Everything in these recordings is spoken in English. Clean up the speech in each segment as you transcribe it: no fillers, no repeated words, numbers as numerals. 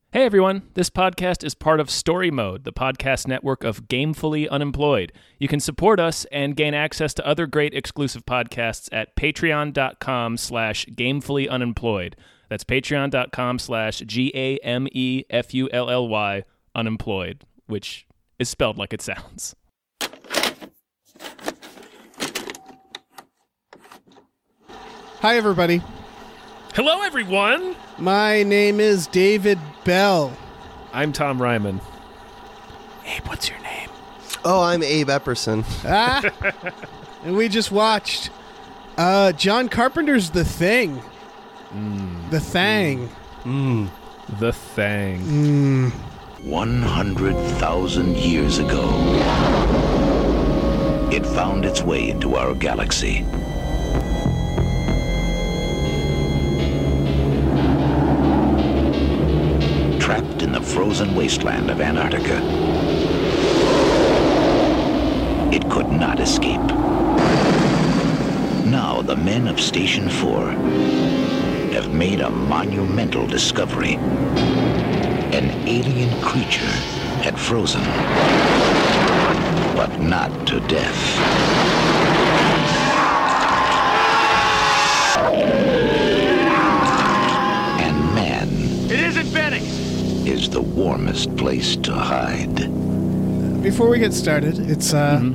Hey everyone, this podcast is part of Story Mode, the podcast network of Gamefully Unemployed. You can support us and gain access to other great exclusive podcasts at patreon.com/gamefullyunemployed. That's patreon.com/GAMEFULLY unemployed, which is spelled like it sounds. Hi, everybody. Hello everyone! My name is David Bell. I'm Tom Ryman. Abe, what's your name? Oh, I'm Abe Epperson. And we just watched John Carpenter's The Thing. The Thing. The Thing. 100,000 years ago, it found its way into our galaxy. Trapped in the frozen wasteland of Antarctica, it could not escape. Now the men of Station 4 have made a monumental discovery. An alien creature had frozen, but not to death. And man, it isn't Benny, is the warmest place to hide. Before we get started, it's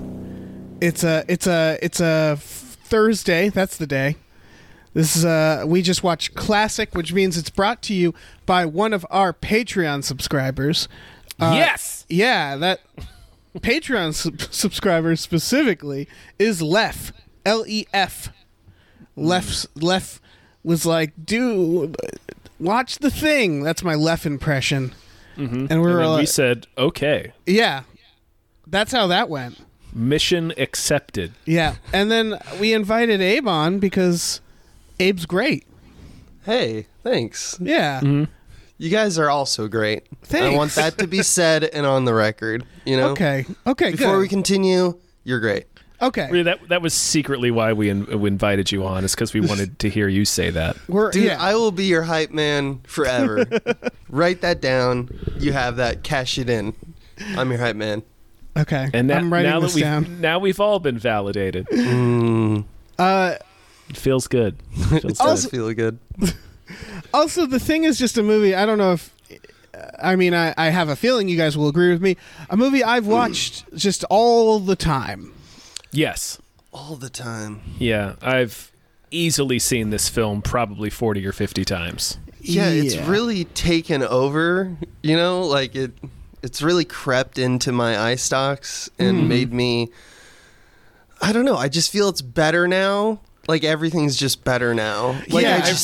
a Thursday. That's the day. This is we just watched Classic, which means it's brought to you by one of our Patreon subscribers. Yes! Yeah, that Patreon subscriber specifically is Lef. Lef. Lef was like, dude, watch The Thing. That's my Lef impression. Mm-hmm. And we said, okay. Yeah. That's how that went. Mission accepted. Yeah. And then we invited Abe on because Abe's great. Hey, thanks. Yeah. Mm-hmm. You guys are also great. Thanks. I want that to be said and on the record, you know? Okay, Before good. we continue, you're great. Okay. Really, that was secretly why we invited you on, is because we wanted to hear you say that. Dude, I will be your hype man forever. Write that down. You have that. Cash it in. I'm your hype man. Okay. And I'm writing this down. Now we've all been validated. Mm. It feels good. It does feel good. Also, The Thing is just a movie. I don't know if... I have a feeling you guys will agree with me. A movie I've watched just all the time. Yes. All the time. Yeah, I've easily seen this film probably 40 or 50 times. Yeah, it's really taken over, you know? Like, it's really crept into my eye stalks and made me... I don't know. I just feel it's better now. Like, everything's just better now. Like, Yeah, I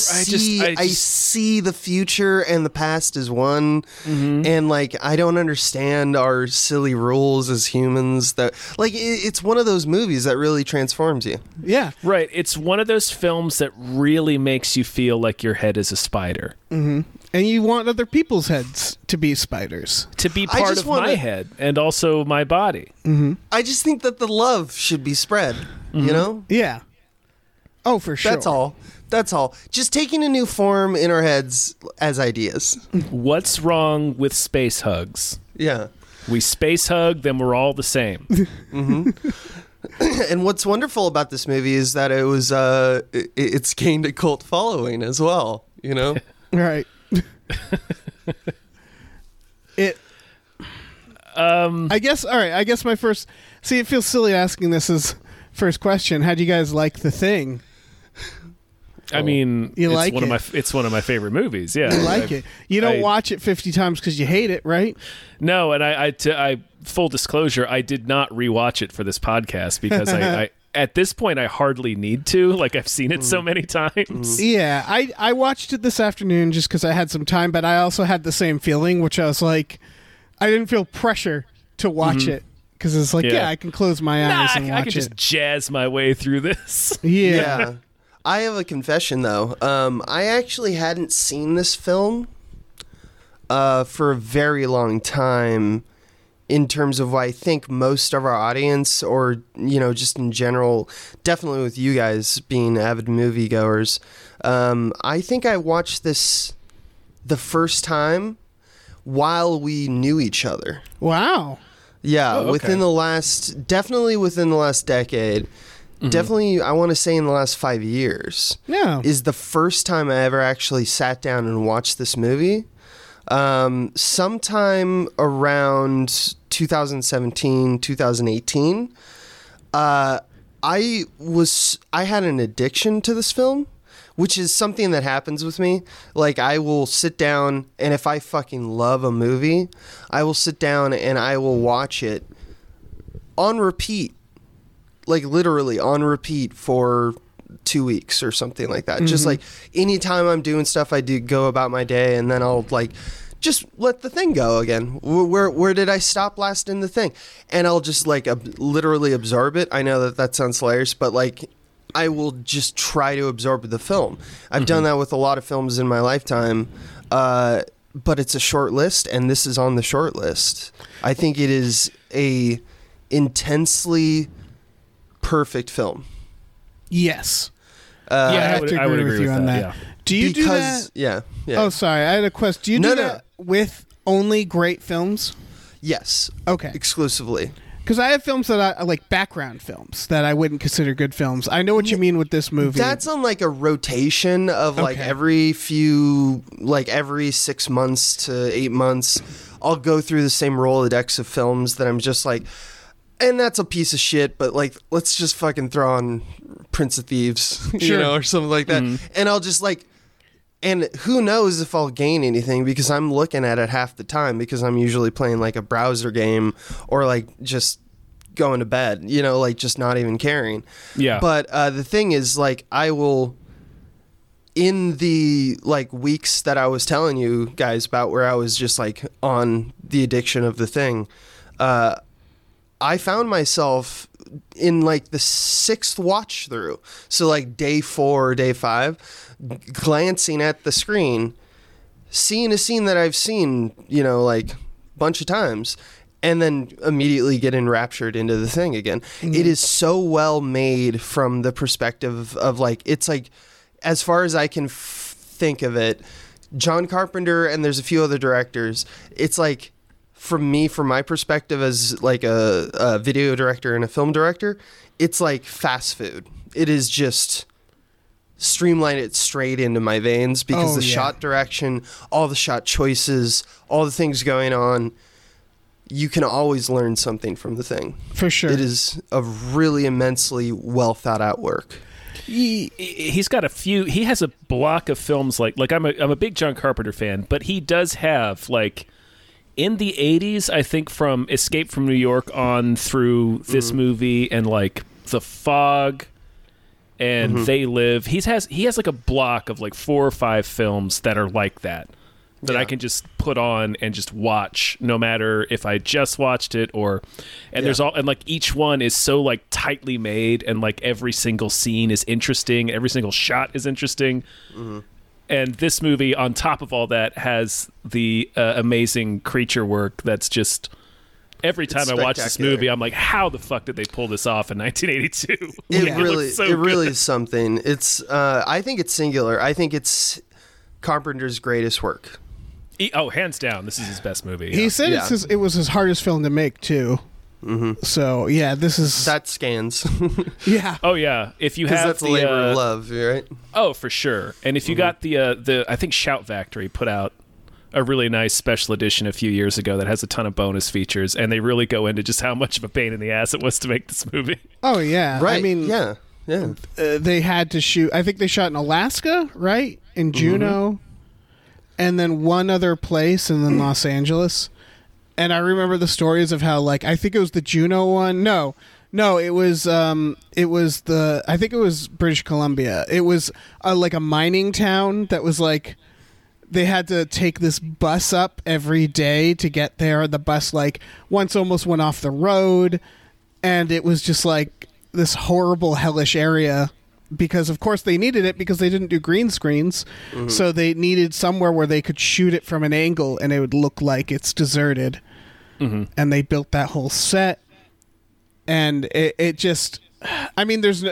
see the future and the past as one. Mm-hmm. And, like, I don't understand our silly rules as humans. That, like, it's one of those movies that really transforms you. Yeah. Right. It's one of those films that really makes you feel like your head is a spider. Mm-hmm. And you want other people's heads to be spiders. To be part of my head and also my body. Mm-hmm. I just think that the love should be spread, you know? Yeah. Oh, for sure. That's all. Just taking a new form in our heads as ideas. What's wrong with space hugs? Yeah. We space hug, then we're all the same. Mm-hmm. And what's wonderful about this movie is that it was it's gained a cult following as well, you know? Right. I guess my first... See, it feels silly asking this as first question. How do you guys like The Thing? I mean, You like one it? it's one of my favorite movies. Yeah, You like it. You don't watch it 50 times because you hate it, right? No, and I full disclosure, I did not rewatch it for this podcast because I at this point I hardly need to. Like, I've seen it so many times. Yeah, I watched it this afternoon just because I had some time, but I also had the same feeling, which I was like, I didn't feel pressure to watch it because it's like, I can close my eyes and watch I can just it. jazz my way through this. Yeah. I have a confession, though. I actually hadn't seen this film for a very long time in terms of what I think most of our audience, or, you know, just in general, definitely with you guys being avid moviegoers, I think I watched this the first time while we knew each other. Wow. Yeah, Oh, okay. definitely within the last decade, definitely I want to say in the last 5 years, Yeah. is the first time I ever actually sat down and watched this movie. Sometime around 2017, 2018, I had an addiction to this film, which is something that happens with me. Like, I will sit down, and if I fucking love a movie, I will sit down and I will watch it on repeat, like literally on repeat for 2 weeks or something like that. Just like anytime I'm doing stuff, I do go about my day, and then I'll like just let the thing go again. Where did I stop last in the thing? And I'll just like literally absorb it. I know that sounds hilarious, but like I will just try to absorb the film. I've done that with a lot of films in my lifetime, but it's a short list, and this is on the short list. I think it is a intensely perfect film. Yes. Yeah, I have to I would agree with you on that. Yeah. Do you do that? Yeah. Oh, sorry. I had a question. Do you do that with only great films? Yes. Okay. Exclusively. Because I have films that I like, background films that I wouldn't consider good films. I know what you mean with this movie. That's on like a rotation of like Okay. every 6 months to 8 months, I'll go through the same Rolodex of films that I'm just like, and that's a piece of shit, but like, let's just fucking throw on Prince of Thieves, you know, or something like that. And I'll just like, and who knows if I'll gain anything, because I'm looking at it half the time, because I'm usually playing like a browser game or like just going to bed, you know, like just not even caring. Yeah. But the thing is, like, I will, in the like weeks that I was telling you guys about where I was just like on the addiction of the thing, I found myself in like the 6th watch through. So like day 4 or day 5, glancing at the screen, seeing a scene that I've seen, you know, like a bunch of times, and then immediately get enraptured into the thing again. It is so well made from the perspective of like, it's like, as far as I can think of it, John Carpenter, and there's a few other directors, it's like, from my perspective as like a video director and a film director, it's like fast food. It is just streamline it straight into my veins, because the shot direction, all the shot choices, all the things going on, you can always learn something from the thing. For sure. It is a really immensely well thought out work. He's got he has a block of films like I'm a big John Carpenter fan, but he does have like, in the 80s, I think from Escape from New York on through this movie and like The Fog and They Live, he has like a block of like 4 or 5 films that are like that I can just put on and just watch, no matter if I just watched it or, and there's all, and like each one is so like tightly made, and like every single scene is interesting, every single shot is interesting. And this movie, on top of all that, has the amazing creature work that's just... Every time I watch this movie, I'm like, how the fuck did they pull this off in 1982? It really really is something. It's I think it's singular. I think it's Carpenter's greatest work. Hands down, this is his best movie. He said it was his hardest film to make, too. So, yeah, this is... That scans. Yeah. Oh, yeah. If you have that's a labor of love, right? Oh, for sure. And if you got the I think Shout Factory put out a really nice special edition a few years ago that has a ton of bonus features, and they really go into just how much of a pain in the ass it was to make this movie. Oh, yeah. Right. I mean, yeah. They had to shoot... I think they shot in Alaska, right? In Juneau. And then one other place, and then Los Angeles. And I remember the stories of how, like, I think it was the Juneau one. No, it was I think it was British Columbia. It was like a mining town that was like, they had to take this bus up every day to get there. The bus like once almost went off the road, and it was just like this horrible, hellish area. Because of course they needed it, because they didn't do green screens, so they needed somewhere where they could shoot it from an angle and it would look like it's deserted. And they built that whole set, and it just, I mean, there's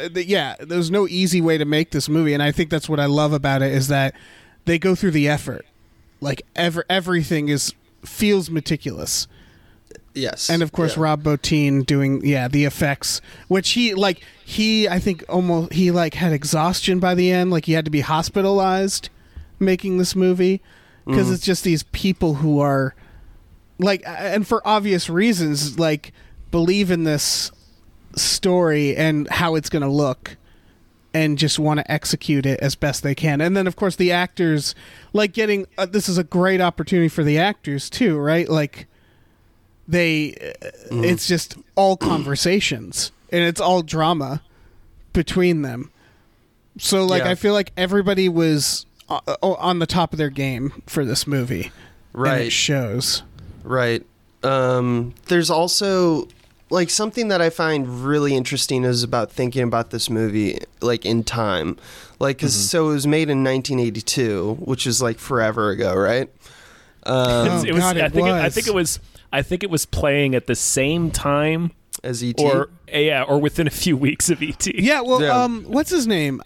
no easy way to make this movie, and I think that's what I love about it, is that they go through the effort. Like everything is feels meticulous. Yes. And of course, Yeah. Rob Bottin doing the effects, which I think almost he had exhaustion by the end, like he had to be hospitalized making this movie because it's just these people who are and for obvious reasons believe in this story and how it's going to look and just want to execute it as best they can. And then of course the actors getting this is a great opportunity for the actors too, right? It's just all conversations and it's all drama between them. So I feel like everybody was on the top of their game for this movie. Right. And it shows. Right. There's also something that I find really interesting is about thinking about this movie in time. So it was made in 1982, which is forever ago, right? I think it was playing at the same time as E.T. or within a few weeks of E.T. Yeah, well, what's his name?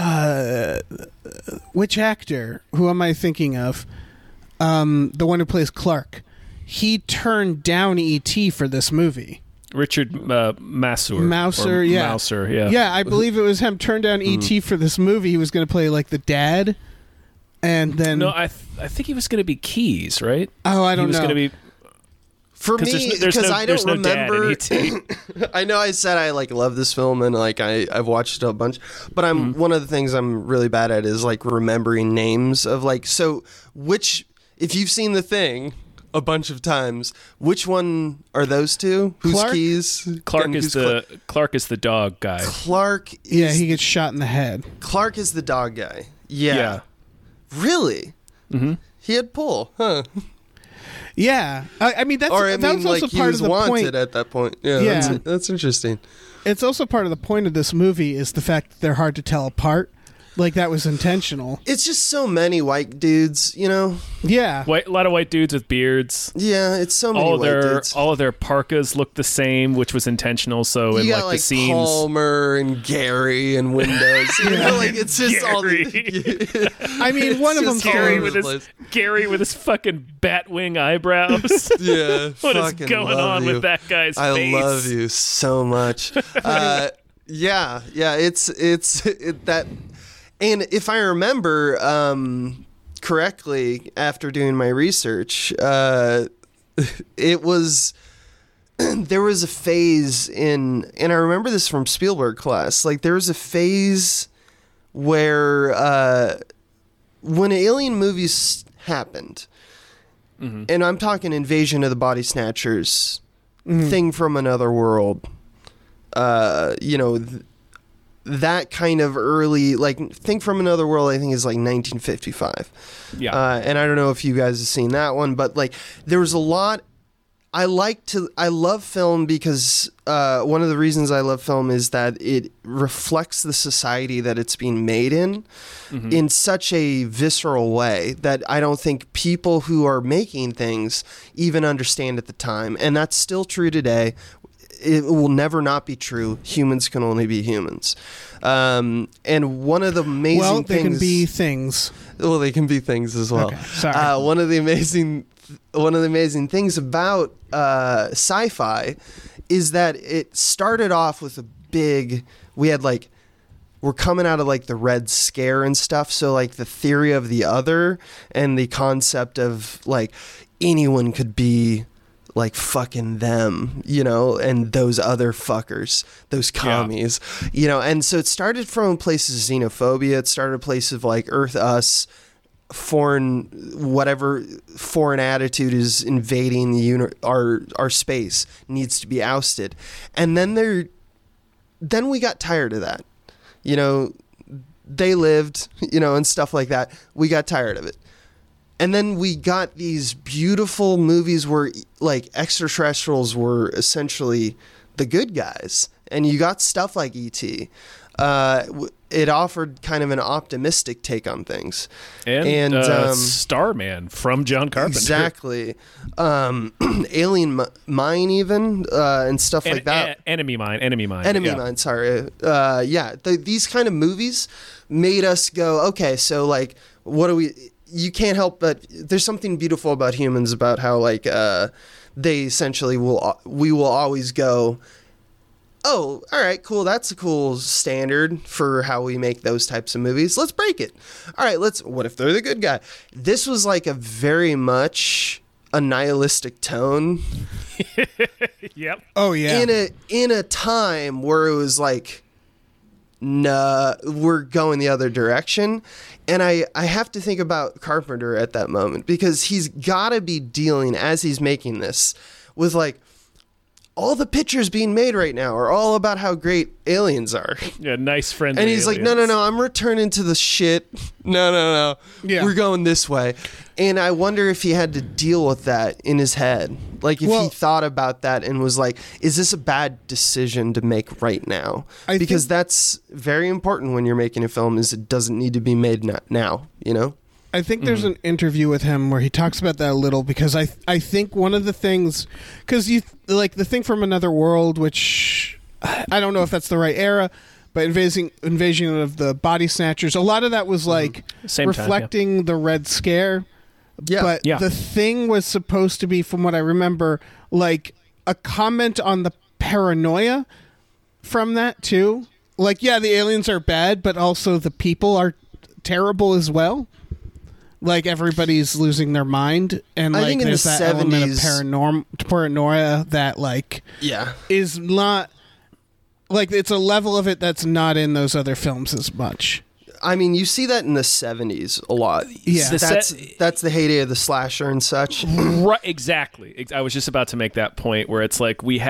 Which actor? Who am I thinking of? The one who plays Clark. He turned down E.T. for this movie. Richard Mouser, yeah. Mouser, yeah. Yeah, I believe it was him. Turned down E.T. for this movie. He was going to play the dad, and then I think he was going to be Keys, right? Oh, I don't know. He was going to be. For me, because I don't remember. No I know I said I love this film and I've watched it a bunch, but one of the things I'm really bad at is remembering names of so which, if you've seen The Thing a bunch of times, which one are those two? Who's Clark? Keys? Clark is the dog guy. Clark is, yeah, he gets shot in the head. Clark is the dog guy. Yeah. Really? Mm-hmm. He had pull, huh? Yeah, I mean that was also he part was of the wanted point. at that point. Yeah, Yeah. That's interesting. It's also part of the point of this movie is the fact that they're hard to tell apart. That was intentional. It's just so many white dudes, Yeah. A lot of white dudes with beards. Yeah, it's so many white dudes. All of their parkas look the same, which was intentional. So you in got the scenes, Palmer and Gary and Windows. It's just Gary. all the. I mean, one of them Gary with his fucking batwing eyebrows. Yeah, What is fucking going love on you. with that guy's I face? love you so much. Yeah, it's that. And if I remember correctly, after doing my research, it was there was a phase and I remember this from Spielberg class. There was a phase where when alien movies happened, and I'm talking Invasion of the Body Snatchers, Thing from Another World, that kind of early, Thing from Another World, I think is 1955. Yeah. And I don't know if you guys have seen that one, but there was a lot. I love film because one of the reasons I love film is that it reflects the society that it's being made in such a visceral way that I don't think people who are making things even understand at the time. And that's still true today. It will never not be true. Humans can only be humans. And one of the amazing things... they can be things. Well, they can be things as well. Okay, sorry. One of the amazing things about sci-fi is that it started off with a big... We're coming out of the Red Scare and stuff. So the theory of the other and the concept of anyone could be... fucking them, and those other fuckers, those commies, and so it started from places of xenophobia. It started places of Earth, us, whatever foreign attitude is invading the our space needs to be ousted. And then we got tired of that, they lived, and stuff like that. We got tired of it. And then we got these beautiful movies where extraterrestrials were essentially the good guys. And you got stuff like E.T. It offered kind of an optimistic take on things. And Starman from John Carpenter. Exactly. Alien Mine even, and stuff like that. Enemy Mine. Enemy Mine, sorry. These kind of movies made us go, okay, so what do we... you can't help but there's something beautiful about humans, about how like they essentially we will always go, oh, all right, cool, that's a cool standard for how we make those types of movies, let's break it. All right, what if they're the good guy? This was like a very much a nihilistic tone. Yep. Oh yeah. In a time where it was like, nah, we're going the other direction. And I have to think about Carpenter at that moment, because he's got to be dealing, as he's making this, with like, all the pictures being made right now are all about how great aliens are. Yeah, nice, friendly And he's aliens. like, no, I'm returning to the shit. No. Yeah. We're going this way. And I wonder if he had to deal with that in his head. Like, if he thought about that and was like, is this a bad decision to make right now? Because that's very important when you're making a film, is it doesn't need to be made now, you know? I think there's an interview with him where he talks about that a little, because I think one of the things, because you like the thing from Another World, which I don't know if that's the right era, but invasion of the Body Snatchers, a lot of that was like reflecting the Red Scare. Yeah. But the thing was supposed to be, from what I remember, like a comment on the paranoia from that too. Like, yeah, the aliens are bad, but also the people are terrible as well. Like, everybody's losing their mind, and like there's that element of paranoia that like is not like, it's a level of it that's not in those other films as much. I mean, you see that in the 70s a lot. Yeah. That's the heyday of the slasher and such. Right, exactly. I was just about to make that point, where it's like we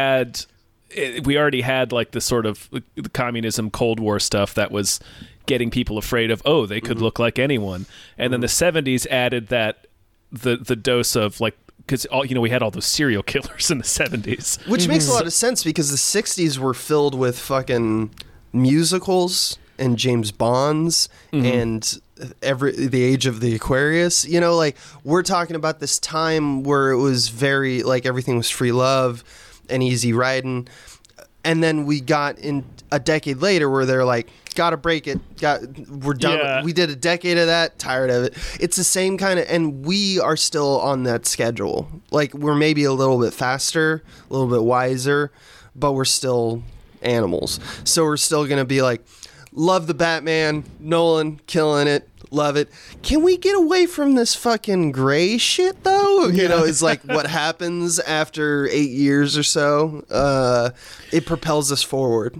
already had like the sort of the communism, Cold War stuff that was getting people afraid of, oh, they could look like anyone. And then the 70s added that the dose of like, because we had all those serial killers in the 70s, which makes a lot of sense, because the 60s were filled with fucking musicals and James Bonds and the age of the Aquarius. You know, like, we're talking about this time where it was very like everything was free love and easy riding. And then we got in a decade later where they're like, gotta break it. We're done. Yeah. We did a decade of that. Tired of it. It's the same kind of, and we are still on that schedule. Like, we're maybe a little bit faster, a little bit wiser, but we're still animals. So we're still gonna be like, love the Batman, Nolan, killing it. Love it. Can we get away from this fucking gray shit, though? You know, it's like what happens after 8 years or so. It propels us forward.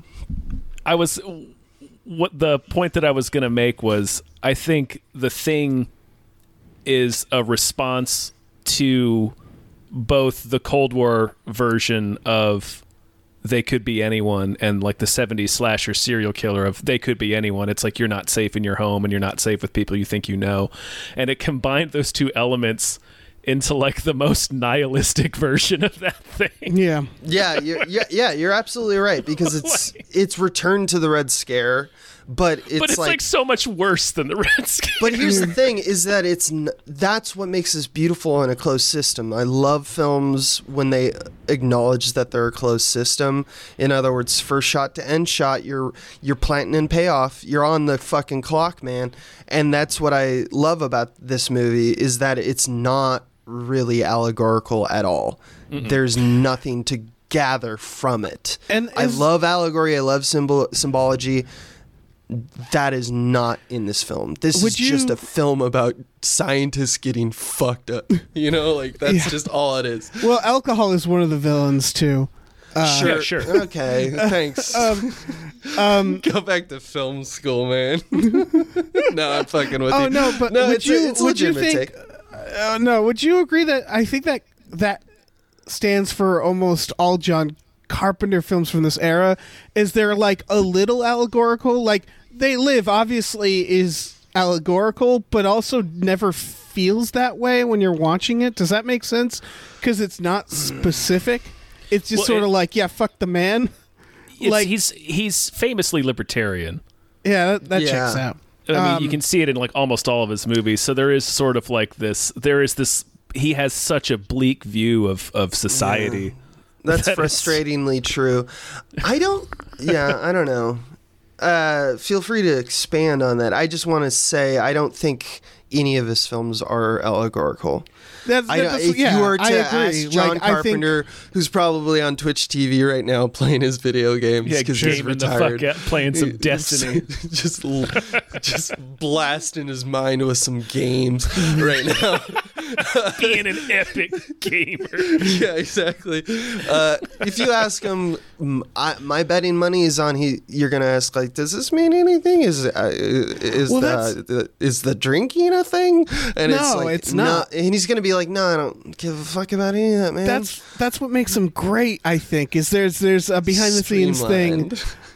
What the point that I was going to make was, I think The Thing is a response to both the Cold War version of they could be anyone, and like the 70s slasher serial killer of they could be anyone. It's like, you're not safe in your home and you're not safe with people you think you know. And it combined those two elements into like the most nihilistic version of that thing. Yeah. You're absolutely right, because it's returned to the Red Scare, but it's like so much worse than the Red Scare. But here's the thing, is that that's what makes this beautiful in a closed system. I love films when they acknowledge that they're a closed system. In other words, first shot to end shot, you're planting in payoff. You're on the fucking clock, man. And that's what I love about this movie, is that it's not really allegorical at all. There's nothing to gather from it. And I love allegory. I love symbology. That is not in this film. This is just a film about scientists getting fucked up. You know, like, that's just all it is. Well, alcohol is one of the villains too. Sure. Okay, thanks. Go back to film school, man. No, I'm fucking with you. Oh no, but no, would you think? No, would you agree that I think that stands for almost all John Carpenter films from this era? Is there like a little allegorical? Like, They Live obviously is allegorical, but also never feels that way when you're watching it. Does that make sense? Because it's not specific. It's just sort of like, yeah, fuck the man. Like, he's famously libertarian. Yeah, that checks out. I mean, you can see it in like almost all of his movies. So there is sort of like this. There is this. He has such a bleak view of society. Yeah. That's frustratingly true. I don't know. Feel free to expand on that. I just want to say, I don't think any of his films are allegorical. If you were to agree. ask John Like, Carpenter, who's probably on Twitch TV right now playing his video games because he's gaming the retired, fuck out, playing some Destiny. just blasting his mind with some games right now. Being an epic gamer. Yeah, exactly. If you ask him, my betting money is on you're gonna ask, like, does this mean anything? Is the drinking a thing? And No, it's not. And he's gonna be like, no, I don't give a fuck about any of that, man. That's what makes him great. I think is there's a behind the scenes thing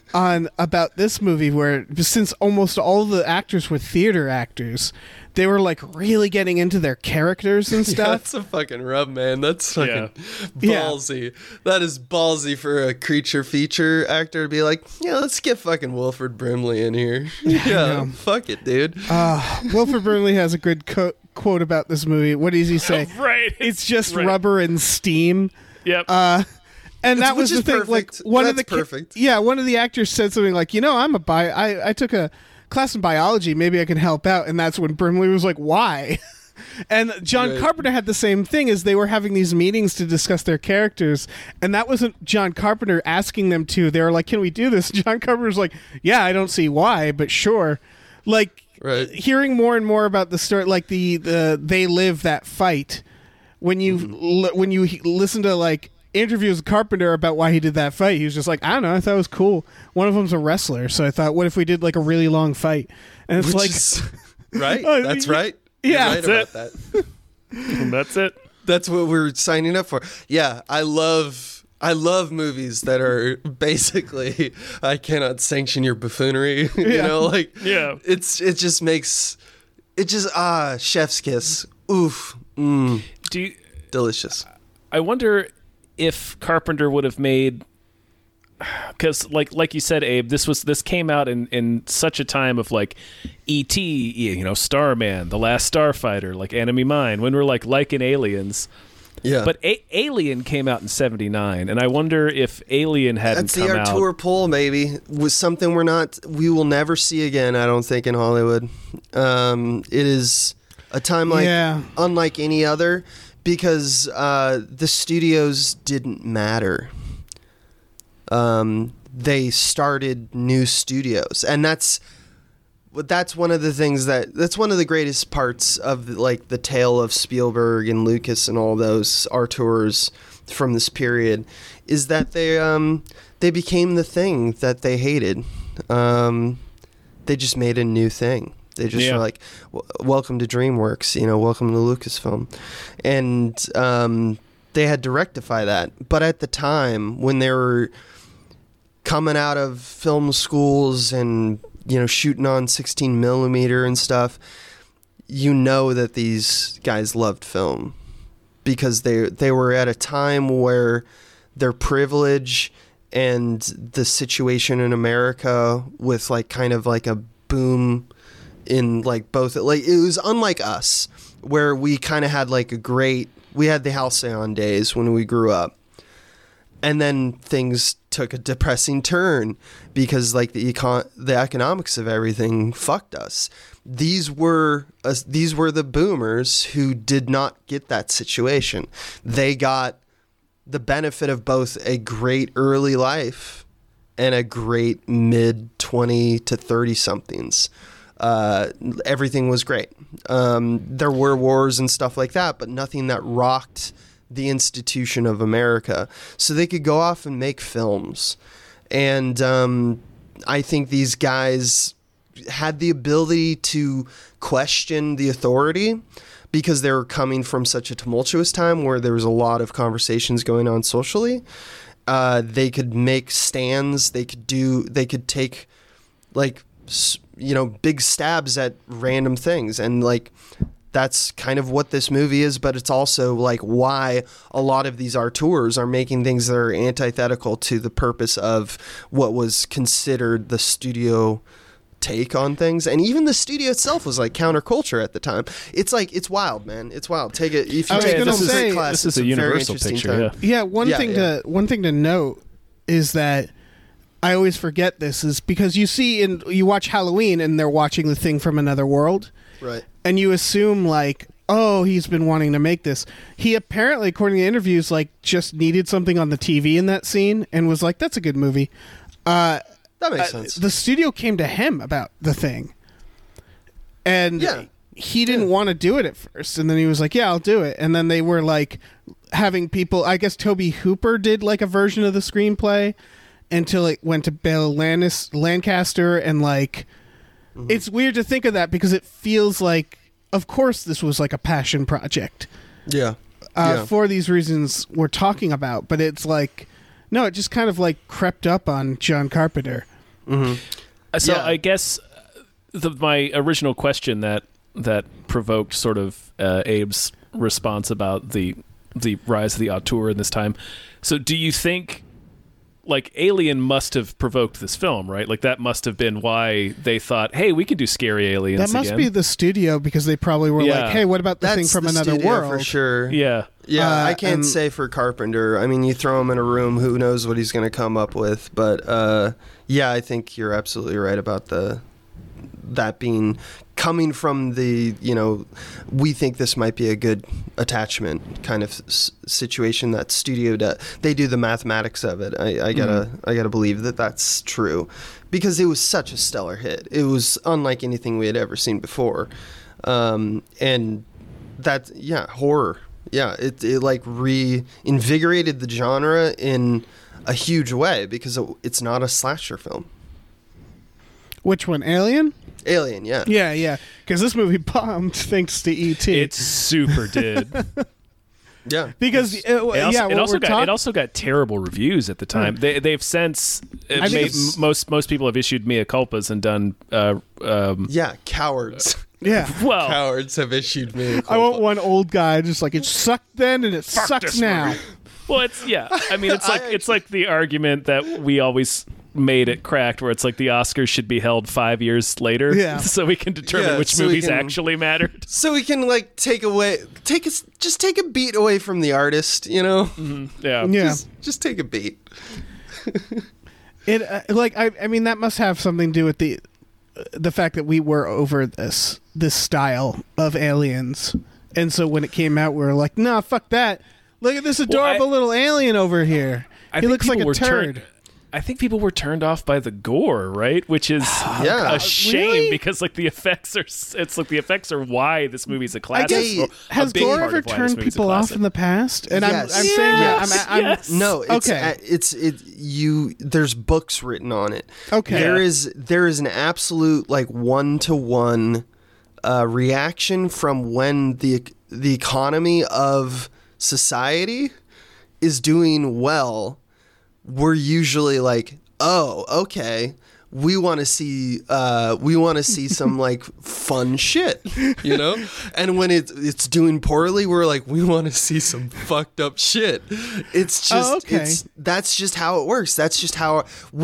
about this movie where, since almost all the actors were theater actors, they were like really getting into their characters and stuff. Yeah, that's a fucking rub, man. That's fucking Yeah. ballsy. That is ballsy for a creature feature actor to be like, yeah, let's get fucking Wilford Brimley in here. Yeah, fuck it, dude. Wilford Brimley has a good quote about this movie. What does he say? Right. It's just Right. rubber and steam. Yep. And that was Which the is thing. perfect. Like one of That's the perfect. one of the actors said something like, I took a class in biology. Maybe I can help out. And that's when Brimley was like, why? And John Right. Carpenter had the same thing, as they were having these meetings to discuss their characters, and that wasn't John Carpenter asking them to. They were like, can we do this? John Carpenter's like, yeah, I don't see why, but sure. Like, Right. hearing more and more about the story, like the They Live, that fight, when you when you listen to like interviews with Carpenter about why he did that fight, he was just like, I don't know, I thought it was cool. One of them's a wrestler, so I thought, what if we did like a really long fight? And it's Right. That's right. Yeah, You're right that's about that. And that's it. That's what we're signing up for. Yeah, I love movies that are basically, I cannot sanction your buffoonery. You Yeah. know, like, Yeah. it just makes it just chef's kiss. Oof. Do you, Delicious. I wonder if Carpenter would have made, because like you said, Abe, this came out in such a time of like E.T., Starman, The Last Starfighter, like Enemy Mine, when we're like liking Aliens. Yeah. But Alien came out in '79, and I wonder if Alien hadn't That's the come out. Artur Pull, maybe, was something we will never see again, I don't think, in Hollywood. It is a time unlike any other, because the studios didn't matter. They started new studios, and that's one of the things that's one of the greatest parts of like the tale of Spielberg and Lucas and all those auteurs from this period, is that they became the thing that they hated. They just made a new thing. They just were like, welcome to DreamWorks, welcome to Lucasfilm. And they had to rectify that. But at the time, when they were coming out of film schools and, shooting on 16 millimeter and stuff, that these guys loved film, because they were at a time where their privilege and the situation in America with like kind of like a boom in like both, like it was unlike us, where we kind of had like we had the halcyon days when we grew up, and then things took a depressing turn because like the economics of everything fucked us. These were the boomers who did not get that situation. They got the benefit of both a great early life and a great mid 20 to 30 somethings. Everything was great. There were wars and stuff like that, but nothing that rocked the institution of America. So they could go off and make films. And I think these guys had the ability to question the authority, because they were coming from such a tumultuous time where there was a lot of conversations going on socially. They could make stands. They could take like, big stabs at random things. And like, that's kind of what this movie is, but it's also like why a lot of these auteurs are making things that are antithetical to the purpose of what was considered the studio take on things. And even the studio itself was like counterculture at the time. It's like, it's wild, man. It's wild. Take it. If you take this great class, this is it's a very universal interesting picture. time. Yeah. One thing to note is that I always forget this, is because you watch Halloween and they're watching The Thing from Another World, Right. And you assume like, oh, he's been wanting to make this. He apparently, according to interviews, like just needed something on the TV in that scene and was like, that's a good movie. That makes sense. The studio came to him about the thing. And he didn't want to do it at first. And then he was like, yeah, I'll do it. And then they were like having people, I guess Toby Hooper did like a version of the screenplay until it went to Bill Lancaster. And like, it's weird to think of that because it feels like, of course, this was like a passion project. Yeah. For these reasons we're talking about. But it's like, no, it just kind of like crept up on John Carpenter. So I guess my original question that provoked sort of Abe's response about the rise of the auteur in this time. So do you think like Alien must have provoked this film, right? Like that must have been why they thought, hey, we could do scary aliens That must be the studio because they probably were like, hey, what about the thing from the another studio world? for sure. Yeah. Yeah, I can't say for Carpenter. I mean, you throw him in a room, who knows what he's going to come up with. But yeah, I think you're absolutely right about that being coming from the, we think this might be a good attachment kind of situation that studio does. They do the mathematics of it. I gotta believe that that's true because it was such a stellar hit. It was unlike anything we had ever seen before. And that, horror. Yeah, it like reinvigorated the genre in a huge way because it's not a slasher film. Which one, Alien? Alien, yeah. Yeah, because this movie bombed thanks to E.T. It super did. Yeah, because it also got terrible reviews at the time. They've since most people have issued mea culpas and done cowards. Yeah, well, cowards have issued mea culpa. I want one old guy just like it sucked then and it sucks now. Well, I mean, it's like the argument that we always made at Cracked, where it's like the Oscars should be held 5 years later, so we can determine which movies actually mattered. So we can like take a beat away from the artist, Yeah. Just take a beat. It I mean that must have something to do with the fact that we were over this style of aliens, and so when it came out, we were like, nah, fuck that. Look at this adorable little alien over here. He looks like a turd. I think people were turned off by the gore, right? Which is a shame because like the effects are why this movie's a classic. I guess, has gore ever turned people off in the past? And yes. I'm saying yes. No, there's books written on it. Okay. There is an absolute like 1-to-1 reaction from when the economy of society is doing well. We're usually like, oh, okay, we want to see some like fun shit, And when it's doing poorly, we're like, we want to see some fucked up shit. It's just that's just how it works. That's just how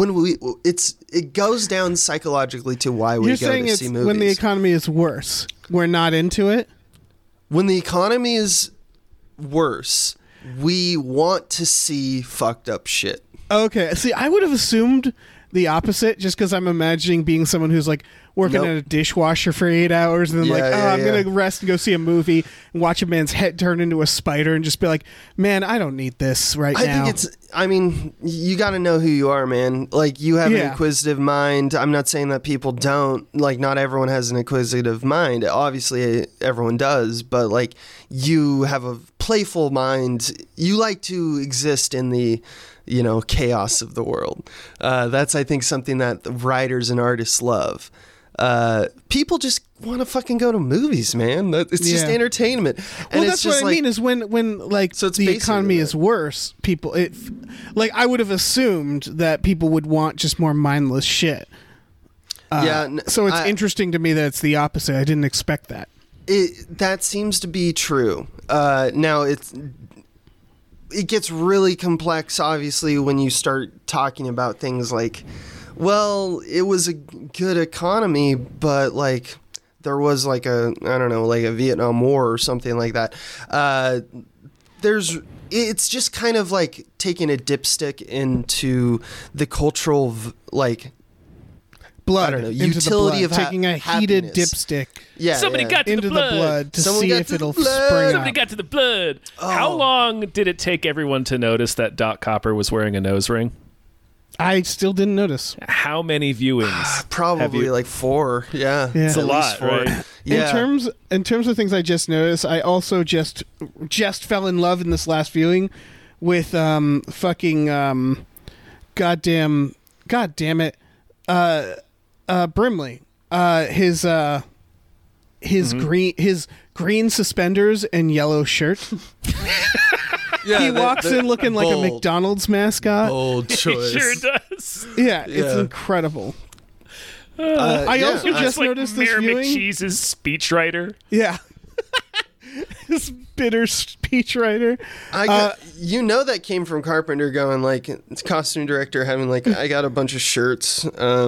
it goes down psychologically to why we go to see movies. When the economy is worse, we're not into it. When the economy is worse, we want to see fucked up shit. Okay. See, I would have assumed the opposite just because I'm imagining being someone who's like working at a dishwasher for 8 hours and then I'm going to rest and go see a movie and watch a man's head turn into a spider and just be like, man, I don't need this now. I mean, you got to know who you are, man. Like, you have an inquisitive mind. I'm not saying that people don't. Like, not everyone has an inquisitive mind. Obviously, everyone does. But, like, you have a playful mind. You like to exist in the chaos of the world. That's, I think, something that the writers and artists love. People just want to fucking go to movies, man. It's just entertainment. And that's what I mean is when like the economy is worse, people I would have assumed that people would want just more mindless shit. So it's interesting to me that it's the opposite. I didn't expect that. That seems to be true. Now it gets really complex, obviously, when you start talking about things like, well, it was a good economy, but like there was like a Vietnam War or something like that. It's just kind of like taking a dipstick into the cultural blood I don't know, into utility the of blood, taking a heated happiness. dipstick Yeah, Somebody yeah. got to into the the blood. blood to Someone see got if to the it'll blood. spring Somebody up. got to the blood. How long did it take everyone to notice that Doc Copper was wearing a nose ring? I still didn't notice. How many viewings? Have Probably you- like 4. Yeah, Yeah. It's a At lot, least 4. right? Yeah. In terms of things I just noticed, I also just fell in love in this last viewing with God damn it, Brimley. His green suspenders and yellow shirt. Yeah, He walks in looking like a bold, McDonald's mascot. Bold He choice. sure does. Yeah, it's Yeah. incredible. I also It's just like noticed this Mayor viewing. McCheese's speechwriter. Yeah. His bitter speechwriter. You know that came from Carpenter going like, it's costume director having like, I got a bunch of shirts.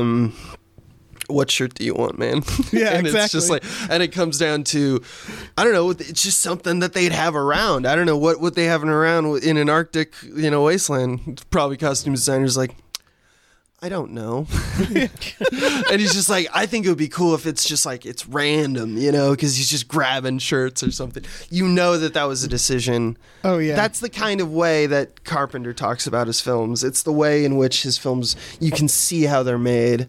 What shirt do you want, man? Yeah, and exactly. It's just like, and it comes down to, I don't know, it's just something that they'd have around. I don't know what they have around in an Arctic, wasteland. Probably costume designers like, I don't know. And he's just like, I think it would be cool if it's just like, it's random, because he's just grabbing shirts or something. That was a decision. Oh, yeah. That's the kind of way that Carpenter talks about his films. It's the way in which his films, you can see how they're made.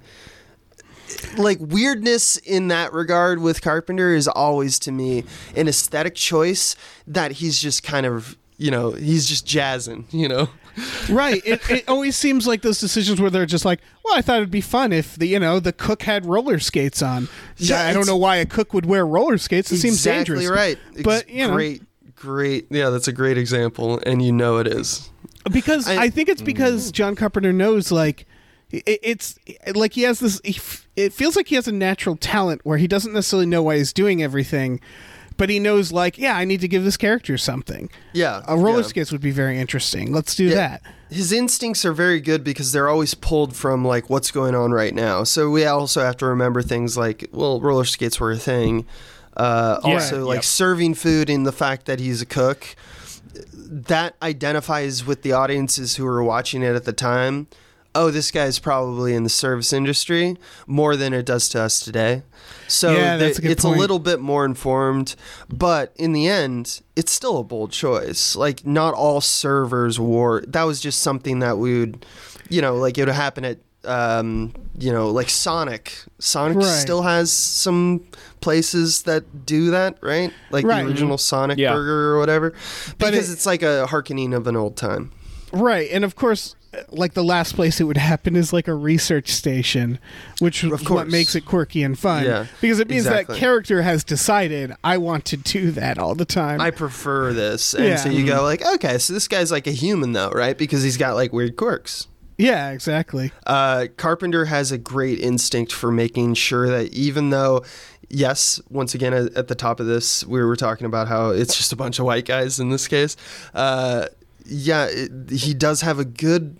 Like, weirdness in that regard with Carpenter is always, to me, an aesthetic choice that he's just kind of, he's just jazzing, Right. It always seems like those decisions where they're just like, well, I thought it'd be fun if the cook had roller skates on. Yeah, I don't know why a cook would wear roller skates. It seems dangerous. Exactly right. But, Great. Yeah, that's a great example, and it is. Because I think it's because John Carpenter knows, like, it's like he has this. It feels like he has a natural talent where he doesn't necessarily know why he's doing everything, but he knows, like, yeah, I need to give this character something. Yeah. A roller yeah. skates would be very interesting. Let's do that. His instincts are very good because they're always pulled from like what's going on right now. So we also have to remember things like, well, roller skates were a thing. Also, like serving food and the fact that he's a cook, that identifies with the audiences who were watching it at the time. Oh, this guy's probably in the service industry more than it does to us today. So that's a good it's point. a little bit more informed, but in the end, it's still a bold choice. Like, not all servers wore. That was just something that we would, like it would happen at, like Sonic. Sonic Right. still has some places that do that, right? Like Right. the original Sonic Yeah. burger or whatever. But Because it's like a hearkening of an old time. Right, and of course, like the last place it would happen is like a research station, which is what course. makes it quirky and fun. Yeah, because it means exactly. that character has decided, I want to do that all the time. I prefer this. And Yeah. so you go like, okay, so this guy's like a human though, right? Because he's got like weird quirks. Yeah, exactly. Carpenter has a great instinct for making sure that even though, yes, once again at the top of this, we were talking about how it's just a bunch of white guys in this case. He does have a good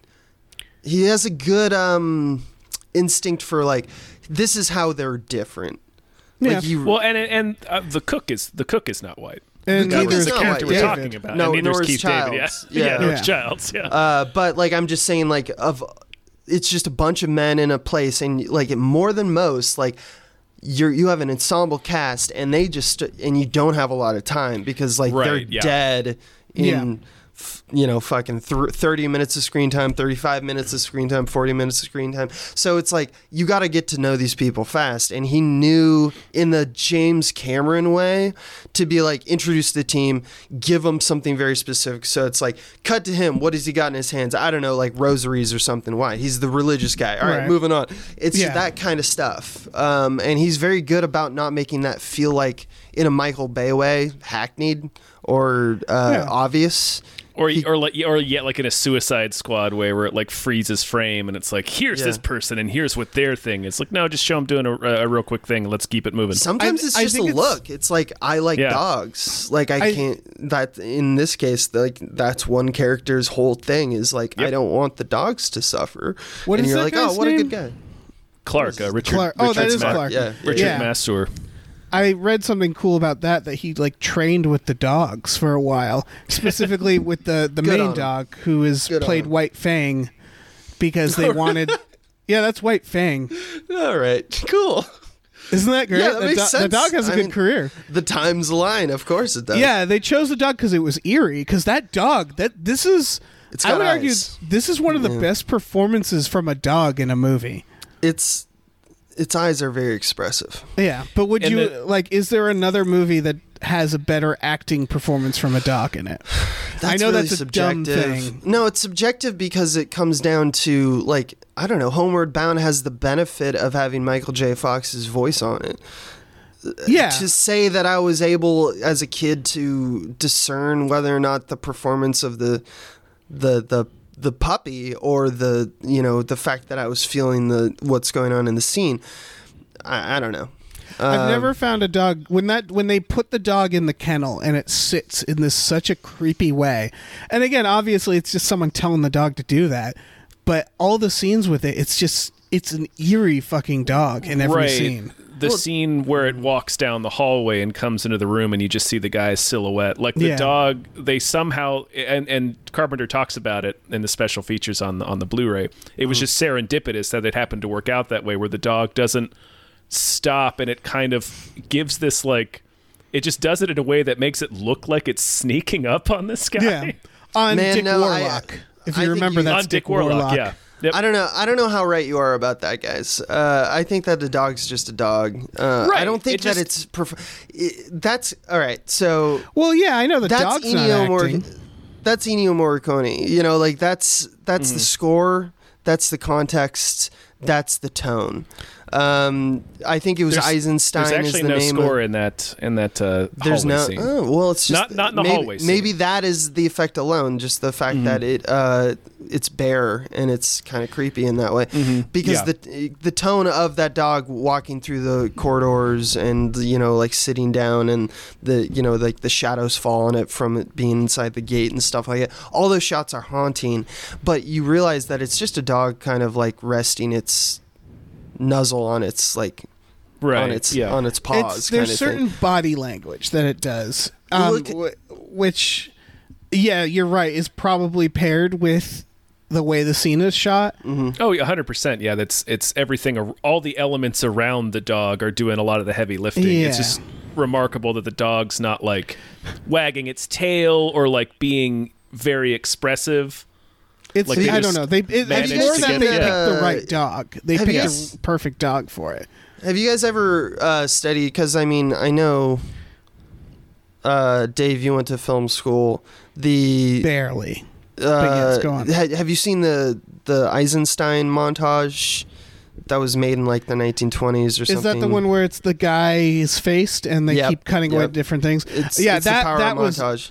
instinct for like, this is how they're different. Yeah. Like he, Well, and the cook is not white. And The cook neither is is not character white, We're yeah. David. talking about. No, and neither nor is is Keith David. Yeah, Childs. Yeah. nor Yeah. is Childs. Yeah. but like I'm just saying, like it's just a bunch of men in a place, and like more than most, like you have an ensemble cast, and they just and you don't have a lot of time because like they're Right, yeah. dead in. Fucking 30 minutes of screen time, 35 minutes of screen time, 40 minutes of screen time. So it's like, you got to get to know these people fast. And he knew in the James Cameron way to be like, introduce the team, give them something very specific. So it's like, cut to him. What has he got in his hands? I don't know, like rosaries or something. Why? He's the religious guy. All right, Right. moving on. It's Yeah. that kind of stuff. And he's very good about not making that feel like, in a Michael Bay way, hackneyed or obvious. Or like in a Suicide Squad way where it like freezes frame and it's like, here's this person and here's what their thing is. Like, no, just show them doing a real quick thing and let's keep it moving. Sometimes it's I just a think it's- look. It's like, I like Yeah. dogs. Like I can't. That in this case, like that's one character's whole thing is like, I don't want the dogs to suffer. What and is you're that like, guy's oh, what name? a good guy. Clark, Richard. Clark. Oh, that Richard is Ma- Clark. Yeah. Richard Yeah. Masur. I read something cool about that he like trained with the dogs for a while, specifically with the on main him. dog who is Good on played him. White Fang because they wanted Yeah, that's White Fang. All right, cool. Isn't that great? Yeah, that makes The sense. dog has a I good mean, career. The times align, of course it does. Yeah, they chose the dog because it was eerie. Because that dog, It's I got would argue, eyes. this is one of the best performances from a dog in a movie. Its eyes are very expressive. Yeah, but would And you the- is there another movie that has a better acting performance from a dog in it? I know really that's a dumb thing. No, it's subjective because it comes down to, like, I don't know, Homeward Bound has the benefit of having Michael J. Fox's voice on it. Yeah, To say that I was able as a kid to discern whether or not the performance of the puppy or the fact that I was feeling what's going on in the scene, I don't know. I've never found a dog when they put the dog in the kennel and it sits in this such a creepy way. And again, obviously, it's just someone telling the dog to do that. But all the scenes with it's an eerie fucking dog in every scene. The scene where it walks down the hallway and comes into the room and you just see the guy's silhouette. Like the dog, they somehow, and Carpenter talks about it in the special features on the Blu-ray. It was just serendipitous that it happened to work out that way, where the dog doesn't stop and it kind of gives this, like, it just does it in a way that makes it look like it's sneaking up on this guy. Yeah, on Man, Dick no, Warlock. If I you think remember, you- that's On Dick Warlock, yeah. Yep. I don't know how right you are about that, guys. I think that the dog's just a dog. I don't think that it's. That's all right. So Well, yeah, I know the that's dog's not Ennio acting. That's Ennio Morricone. You know, like that's the score. That's the context. That's the tone. I think it was Eisenstein. There's actually is the no name score of, in that there's hallway no. scene. Oh well, it's just Not in the maybe, hallway scene. Maybe that is the effect alone. Just the fact that it's bare and it's kind of creepy in that way. Because Yeah. the tone of that dog walking through the corridors and like sitting down and the like the shadows fall on it from it being inside the gate and stuff like that. All those shots are haunting, but you realize that it's just a dog kind of like resting its nuzzle on its like Right. on its yeah. on its paws. There's kind of certain thing. body language that it does, Well, which, yeah, you're right, is probably paired with the way the scene is shot. Oh, 100%. Yeah, it's everything. All the elements around the dog are doing a lot of the heavy lifting. Yeah. It's just remarkable that the dog's not like wagging its tail or like being very expressive. It's Like, they I don't just know. It's managed more to that get they that. picked the right dog. They Have picked you a guys- perfect dog for it. Have you guys ever studied? Because I mean, I know, Dave, you went to film school. Barely. yes, go on. Have you seen the Eisenstein montage that was made in like the 1920s or something? Is that the one where it's the guy's faced and they Yep, keep cutting away yep. different things? It's, yeah, it's that the power that was montage.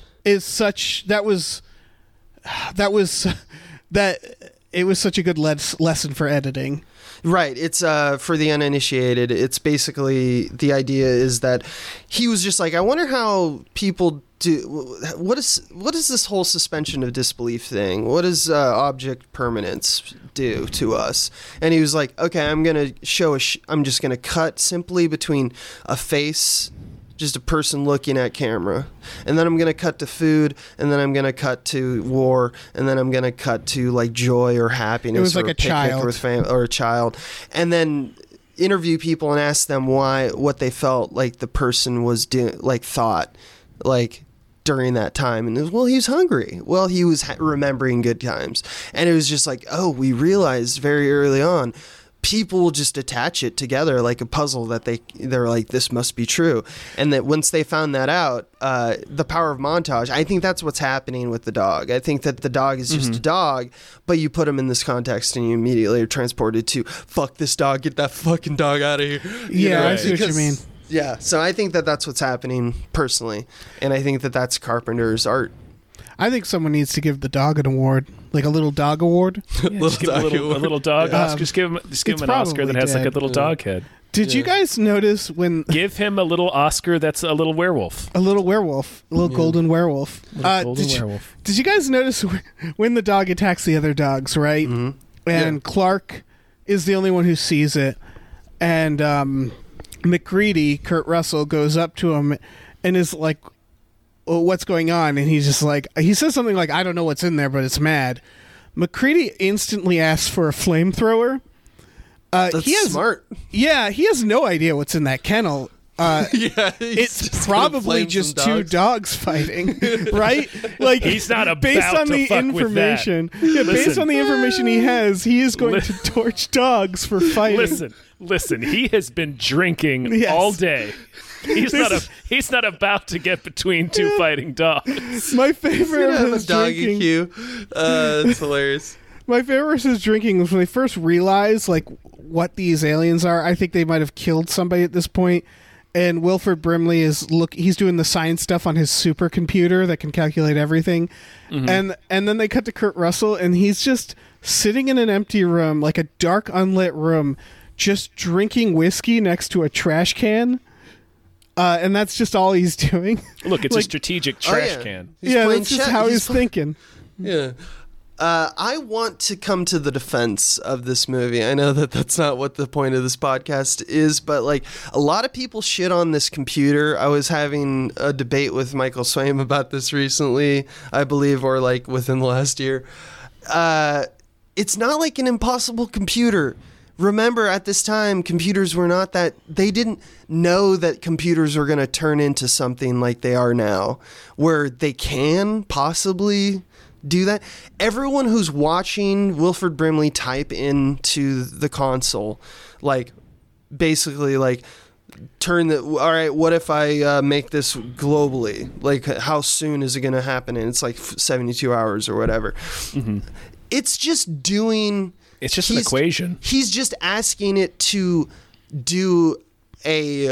it was such a good lesson for editing. Right. It's for the uninitiated. It's basically the idea is that he was just like, I wonder how people do. What is this whole suspension of disbelief thing? What does object permanence do to us? And he was like, okay, I'm gonna show I'm just gonna cut simply between a face. Just a person looking at camera, and then I'm gonna cut to food, and then I'm gonna cut to war, and then I'm gonna cut to like joy or happiness. It was like or a picnic child. with or a child, and then interview people and ask them what they felt like the person was doing, like thought, like during that time. And it was, well, he was hungry. Well, he was remembering good times, and it was just like, oh, we realized very early on. People will just attach it together like a puzzle that they're like, this must be true. And that once they found that out, the power of montage, I think that's what's happening with the dog. I think that the dog is just a dog, but you put him in this context and you immediately are transported to, fuck this dog, get that fucking dog out of here. Yeah, I right. see what you Because- mean. Yeah, so I think that that's what's happening personally. And I think that that's Carpenter's art. I think someone needs to give the dog an award, like a little dog award. Yeah, just give him a little dog Oscar. Just give him it's an Oscar that probably has like a dead. little dog head. Did you guys notice when Give him a little Oscar that's a little werewolf. a little werewolf, a little golden werewolf? Golden did werewolf. Did you guys notice when the dog attacks the other dogs, right? And Clark is the only one who sees it, and McCready, Kurt Russell, goes up to him and is like, oh, what's going on? And he's just like, he says something like, I don't know what's in there, but it's mad. McCready instantly asks for a flamethrower, That's he has smart. Yeah, he has no idea what's in that kennel. Yeah, It's probably just two dogs fighting, right? Like He's not about based on to the fuck with that. information. Yeah, based Listen. on the information he has, he is going to torch dogs for fighting. Listen. He has been drinking Yes. all day. He's not about to get between two fighting dogs. My favorite have of a his doggy drinking. queue. It's hilarious. My favorite of his drinking was when they first realized like what these aliens are. I think they might have killed somebody at this point. And Wilford Brimley he's doing the science stuff on his supercomputer that can calculate everything. And then they cut to Kurt Russell and he's just sitting in an empty room, like a dark unlit room, just drinking whiskey next to a trash can. And that's just all he's doing. Look, it's a Like- strategic trash yeah. can. He's Yeah, playing that's just chess. how he's He's thinking. Yeah. I want to come to the defense of this movie. I know that that's not what the point of this podcast is, but like a lot of people shit on this computer. I was having a debate with Michael Swaim about this recently, I believe, or like within the last year. It's not like an impossible computer. Remember, at this time, computers were not that... They didn't know that computers were going to turn into something like they are now, where they can possibly do that. Everyone who's watching Wilford Brimley type into the console, like, basically, like, turn the... All right, what if I make this globally? Like, how soon is it going to happen? And it's like 72 hours or whatever. It's just doing... It's just an equation. He's just asking it to do a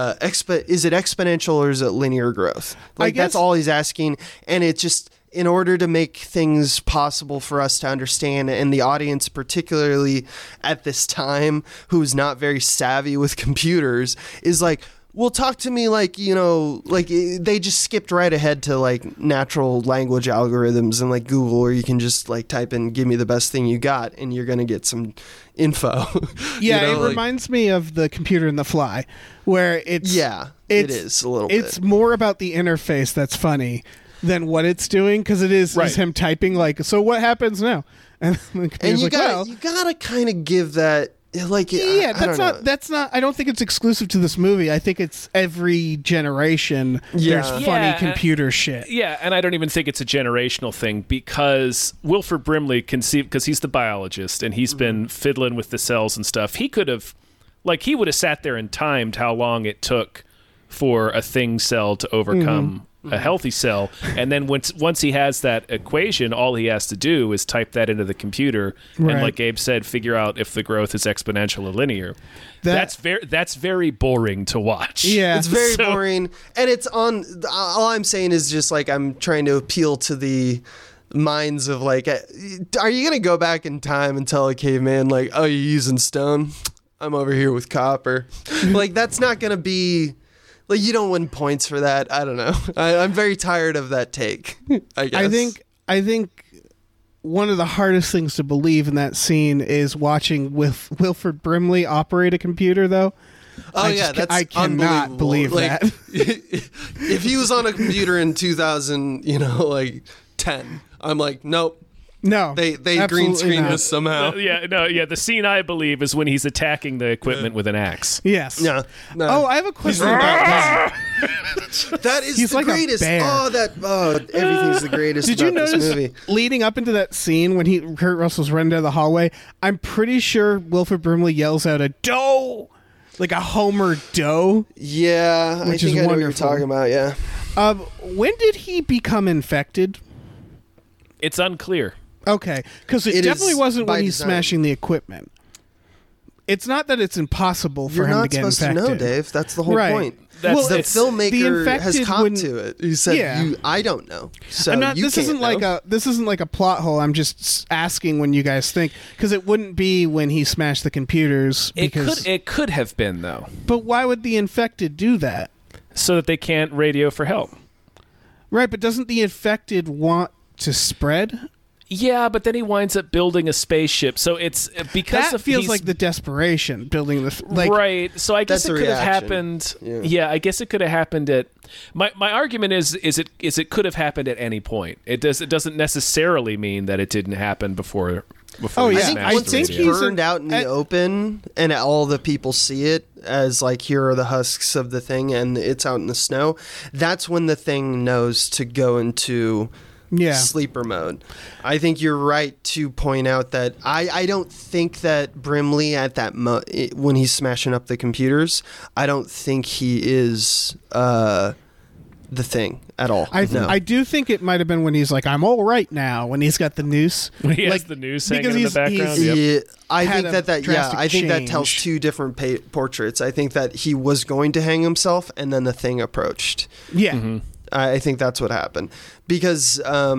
is it exponential or is it linear growth? Like guess- that's all he's asking, and it just in order to make things possible for us to understand, and the audience particularly at this time who's not very savvy with computers is like, well, talk to me like, you know, like they just skipped right ahead to like natural language algorithms and like Google, where you can just like type in, give me the best thing you got, and you're going to get some info. Yeah, You know, it like- reminds me of the computer in The Fly, where it is a little bit. It's more about the interface that's funny than what it's doing, because it is Right. is him typing like, so what happens now? And the computer's And you like, got well, you got to kind of give that like yeah, I don't know. that's not. I don't think it's exclusive to this movie. I think it's every generation. Yeah. There's funny Yeah, computer shit. Yeah, and I don't even think it's a generational thing, because Wilford Brimley conceived, because he's the biologist and he's been fiddling with the cells and stuff. He could have, like, he would have sat there and timed how long it took for a thing cell to overcome a healthy cell, and then once he has that equation, all he has to do is type that into the computer, Right. and like Abe said, figure out if the growth is exponential or linear. That- That's very boring to watch. Yeah, It's very So- boring, and it's on. All I'm saying is just like I'm trying to appeal to the minds of like, are you gonna go back in time and tell a caveman like, oh, you're using stone? I'm over here with copper. Like that's not gonna be. Like you don't win points for that. I don't know. I'm very tired of that take. I guess. I think one of the hardest things to believe in that scene is watching Wilford Brimley operate a computer, though. Oh I yeah, just that's I cannot unbelievable. believe Like, that. if he was on a computer in 2000, like 10, I'm like, nope. No, They green absolutely screened not. this somehow. The scene I believe is when he's attacking the equipment with an axe. Yes. No. Oh, I have a question about that. That is He's the like a greatest. bear. Everything's the greatest Did about you notice this movie. leading up into that scene when Kurt Russell's running down the hallway? I'm pretty sure Wilford Brimley yells out a "doe," like a Homer doe. Yeah, Which I is think I know what you're wonderful. talking about, yeah. When did he become infected? It's unclear. Okay, because it It definitely is wasn't when by he's design. smashing the equipment. It's not that it's impossible for You're him to not get supposed infected. to know, Dave. That's the whole Right. point. That's- the it's- filmmaker has infected copped wouldn't- to it. He said, Yeah. I don't know. So I'm not. you This can't isn't like know. a plot hole. I'm just asking when you guys think, because it wouldn't be when he smashed the computers. Because, It could have been, though, but why would the infected do that? so that they can't radio for help. Right, but doesn't the infected want to spread? Yeah, but then he winds up building a spaceship. So it's because That of feels he's- like the desperation building the like. right. So I guess That's it a could have reaction. happened. Yeah. Yeah, I guess it could have happened at. My argument is it could have happened at any point. It doesn't necessarily mean that it didn't happen before before Oh, he yeah. I think smashed once the it's radio. burned out in the open and all the people see it as like, here are the husks of the thing and it's out in the snow, that's when the thing knows to go into sleeper mode. I think you're right to point out that I don't think that Brimley at that when he's smashing up the computers, I don't think he is the thing at all. I do think it might have been when he's like, I'm all right now, when he's got the noose. He has like, the noose because hanging in the background. he's- Yep. Yeah, I had think a that drastic I think that tells change. two different portraits. I think that he was going to hang himself, and then the thing approached. Yeah. I think that's what happened because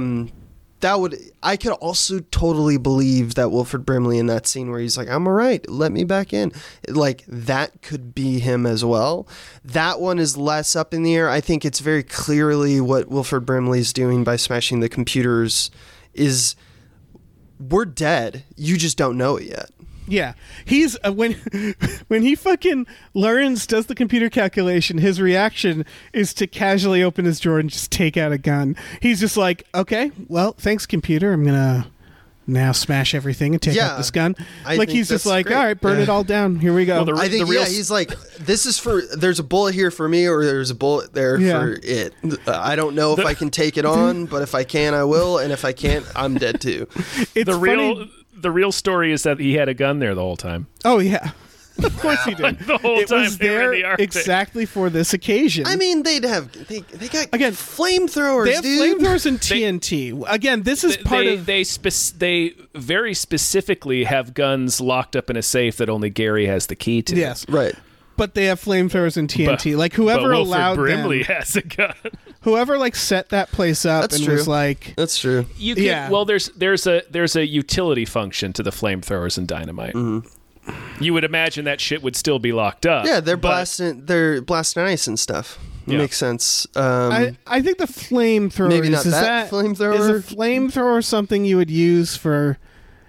I could also totally believe that Wilford Brimley in that scene where he's like, I'm all right, let me back in. Like, that could be him as well. That one is less up in the air. I think it's very clearly what Wilford Brimley's doing by smashing the computers is we're dead. You just don't know it yet. Yeah, he's when he fucking learns, does the computer calculation, his reaction is to casually open his drawer and just take out a gun. He's just like, okay, well, thanks, computer. I'm gonna now smash everything and take out this gun. I Like think he's just that's like, great. all right, burn it all down. Here we go. Well, I think, real he's like, this is for, there's a bullet here for me or there's a bullet there for it. I don't know if I can take it on, but if I can, I will. And if I can't, I'm dead too. It's funny. The real story is that he had a gun there the whole time. Oh yeah, of course he did. The whole it time was they were in there the Arctic. exactly for this occasion. I mean, they got Again, flamethrowers, they have dude. flamethrowers and TNT. Again, this is part of. They very specifically have guns locked up in a safe that only Gary has the key to. Yes, Right. but they have flamethrowers and TNT. But- like whoever but Wilford allowed Brimley them, has a gun. whoever like set that place up That's and true. was like, That's true. You can, Yeah. Well, there's a utility function to the flamethrowers and dynamite. You would imagine that shit would still be locked up. Yeah, they're but- blasting ice and stuff. Yeah. Makes sense. I think the flamethrower Maybe not is that flamethrower. Is a flamethrower something you would use for?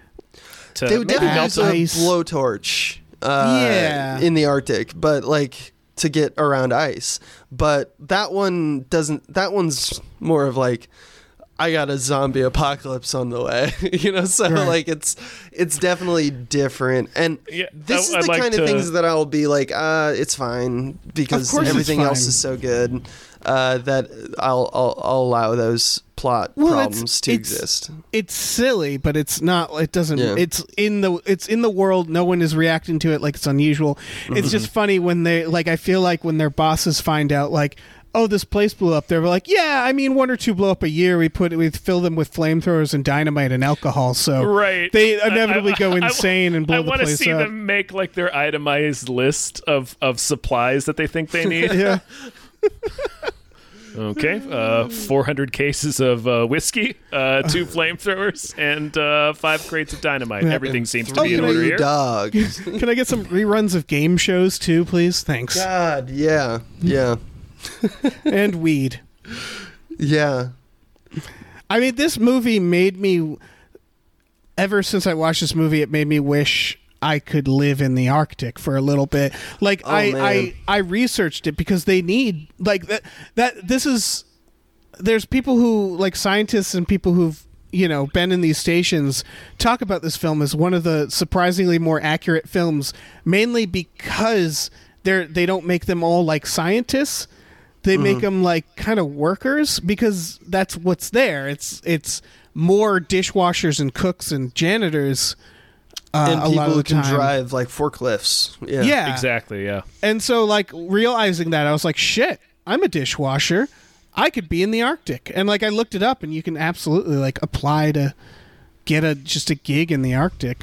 to they would maybe definitely melt use a ice. blowtorch. Yeah. In the Arctic, but like to get around ice. But that one doesn't. That one's more of like, I got a zombie apocalypse on the way, So Right. like it's definitely different, and Yeah, this I'd is the like kind of to- things that I'll be like, it's fine because Of course it's everything else fine. is so good that I'll allow those plot problems to exist. It's silly, but it's not. It doesn't. Yeah. It's in the world. No one is reacting to it like it's unusual. It's just funny when they like. I feel like when their bosses find out like, oh, this place blew up. They're like, yeah, I mean, one or two blow up a year. We fill them with flamethrowers and dynamite and alcohol. So Right. they inevitably go I- insane and blow I the want to place see up. them make like their itemized list of supplies that they think they need. Yeah. Okay, 400 cases of whiskey, 2 flamethrowers, and 5 crates of dynamite. Yeah. Everything seems to be in can I order Three here. dogs. Can I get some reruns of game shows too, please? Thanks. God, yeah. And weed. Yeah. I mean, this movie made me. Ever since I watched this movie, it made me wish I could live in the Arctic for a little bit. Like man. I researched it because they need like that. This is there's people who like scientists and people who've been in these stations talk about this film as one of the surprisingly more accurate films, mainly because they don't make them all like scientists. They make them like kind of workers because that's what's there. It's more dishwashers and cooks and janitors. And a people lot of who the can time. drive like forklifts. Yeah. Yeah, Exactly, yeah. And so, like realizing that, I was like, "Shit, I'm a dishwasher. I could be in the Arctic." And like, I looked it up, and you can absolutely like apply to get just a gig in the Arctic.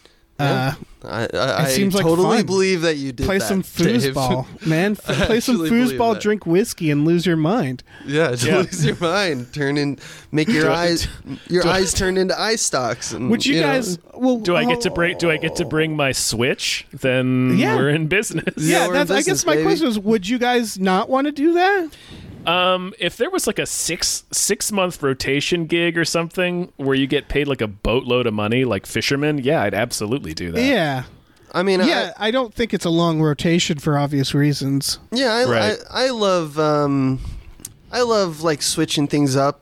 I seems like totally fun. believe that you did Play that, some Dave. foosball, man. Play some actually believe foosball, that. drink whiskey, and lose your mind. Yeah, Yeah. lose your mind. Make your eyes turn into eye stalks. And, Would you know, guys? Well, Do I get to bring my Switch? Then Yeah. we're in business. Yeah, we're in that's. I guess business, my baby. question is: would you guys not want to do that? If there was like a six month rotation gig or something where you get paid like a boatload of money, like fishermen, yeah, I'd absolutely do that. Yeah. I mean, I don't think it's a long rotation for obvious reasons. I Right. love like switching things up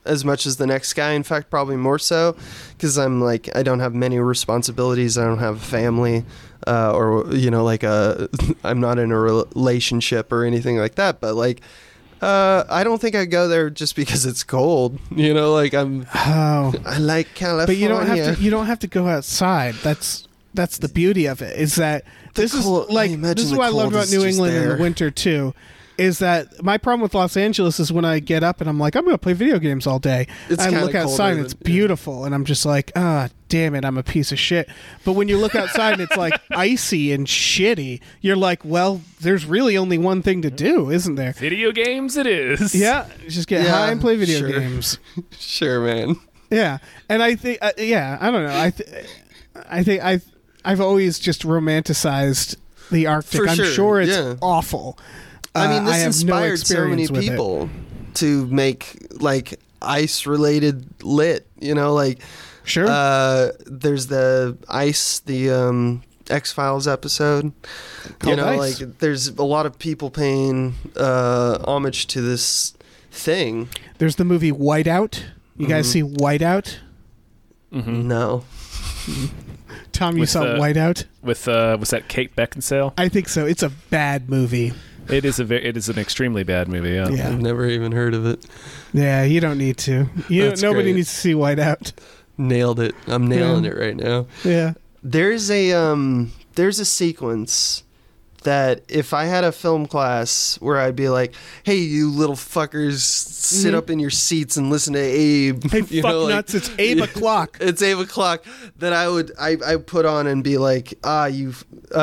as much as the next guy. In fact, probably more so, because I'm like, I don't have many responsibilities. I don't have a family, or I'm not in a relationship or anything like that. But like, I don't think I go there just because it's cold. Like I like California. But you don't have to go outside. That's the beauty of it. Is that this is what I love about New England in the winter too. Is that my problem with Los Angeles is when I get up and I'm like, I'm going to play video games all day. I look outside and it's beautiful. And I'm just like, damn it, I'm a piece of shit. But when you look outside and it's like icy and shitty, you're like, well, there's really only one thing to do, isn't there? Video games it is. Yeah. Just get high and play video games. Sure, man. Yeah. And I think, I don't know. I think I've always just romanticized the Arctic. For I'm sure, sure it's awful. I mean, this inspired so many people to make like ice-related lit. Sure. There's the Ice, the X-Files episode. Called Ice. Like there's a lot of people paying homage to this thing. There's the movie Whiteout. You guys see Whiteout? Mm-hmm. No. Tom, you saw Whiteout? Was that Kate Beckinsale? I think so. It's a bad movie. It is an extremely bad movie. Yeah. I've never even heard of it. Yeah, you don't need to. Nobody needs to see Whiteout. Nailed it. I'm nailing it right now. Yeah. There's a sequence that if I had a film class where I'd be like, hey, you little fuckers, sit up in your seats and listen to Abe. Hey, nuts, it's Abe o'clock. It's Abe o'clock. That I put on and be like, you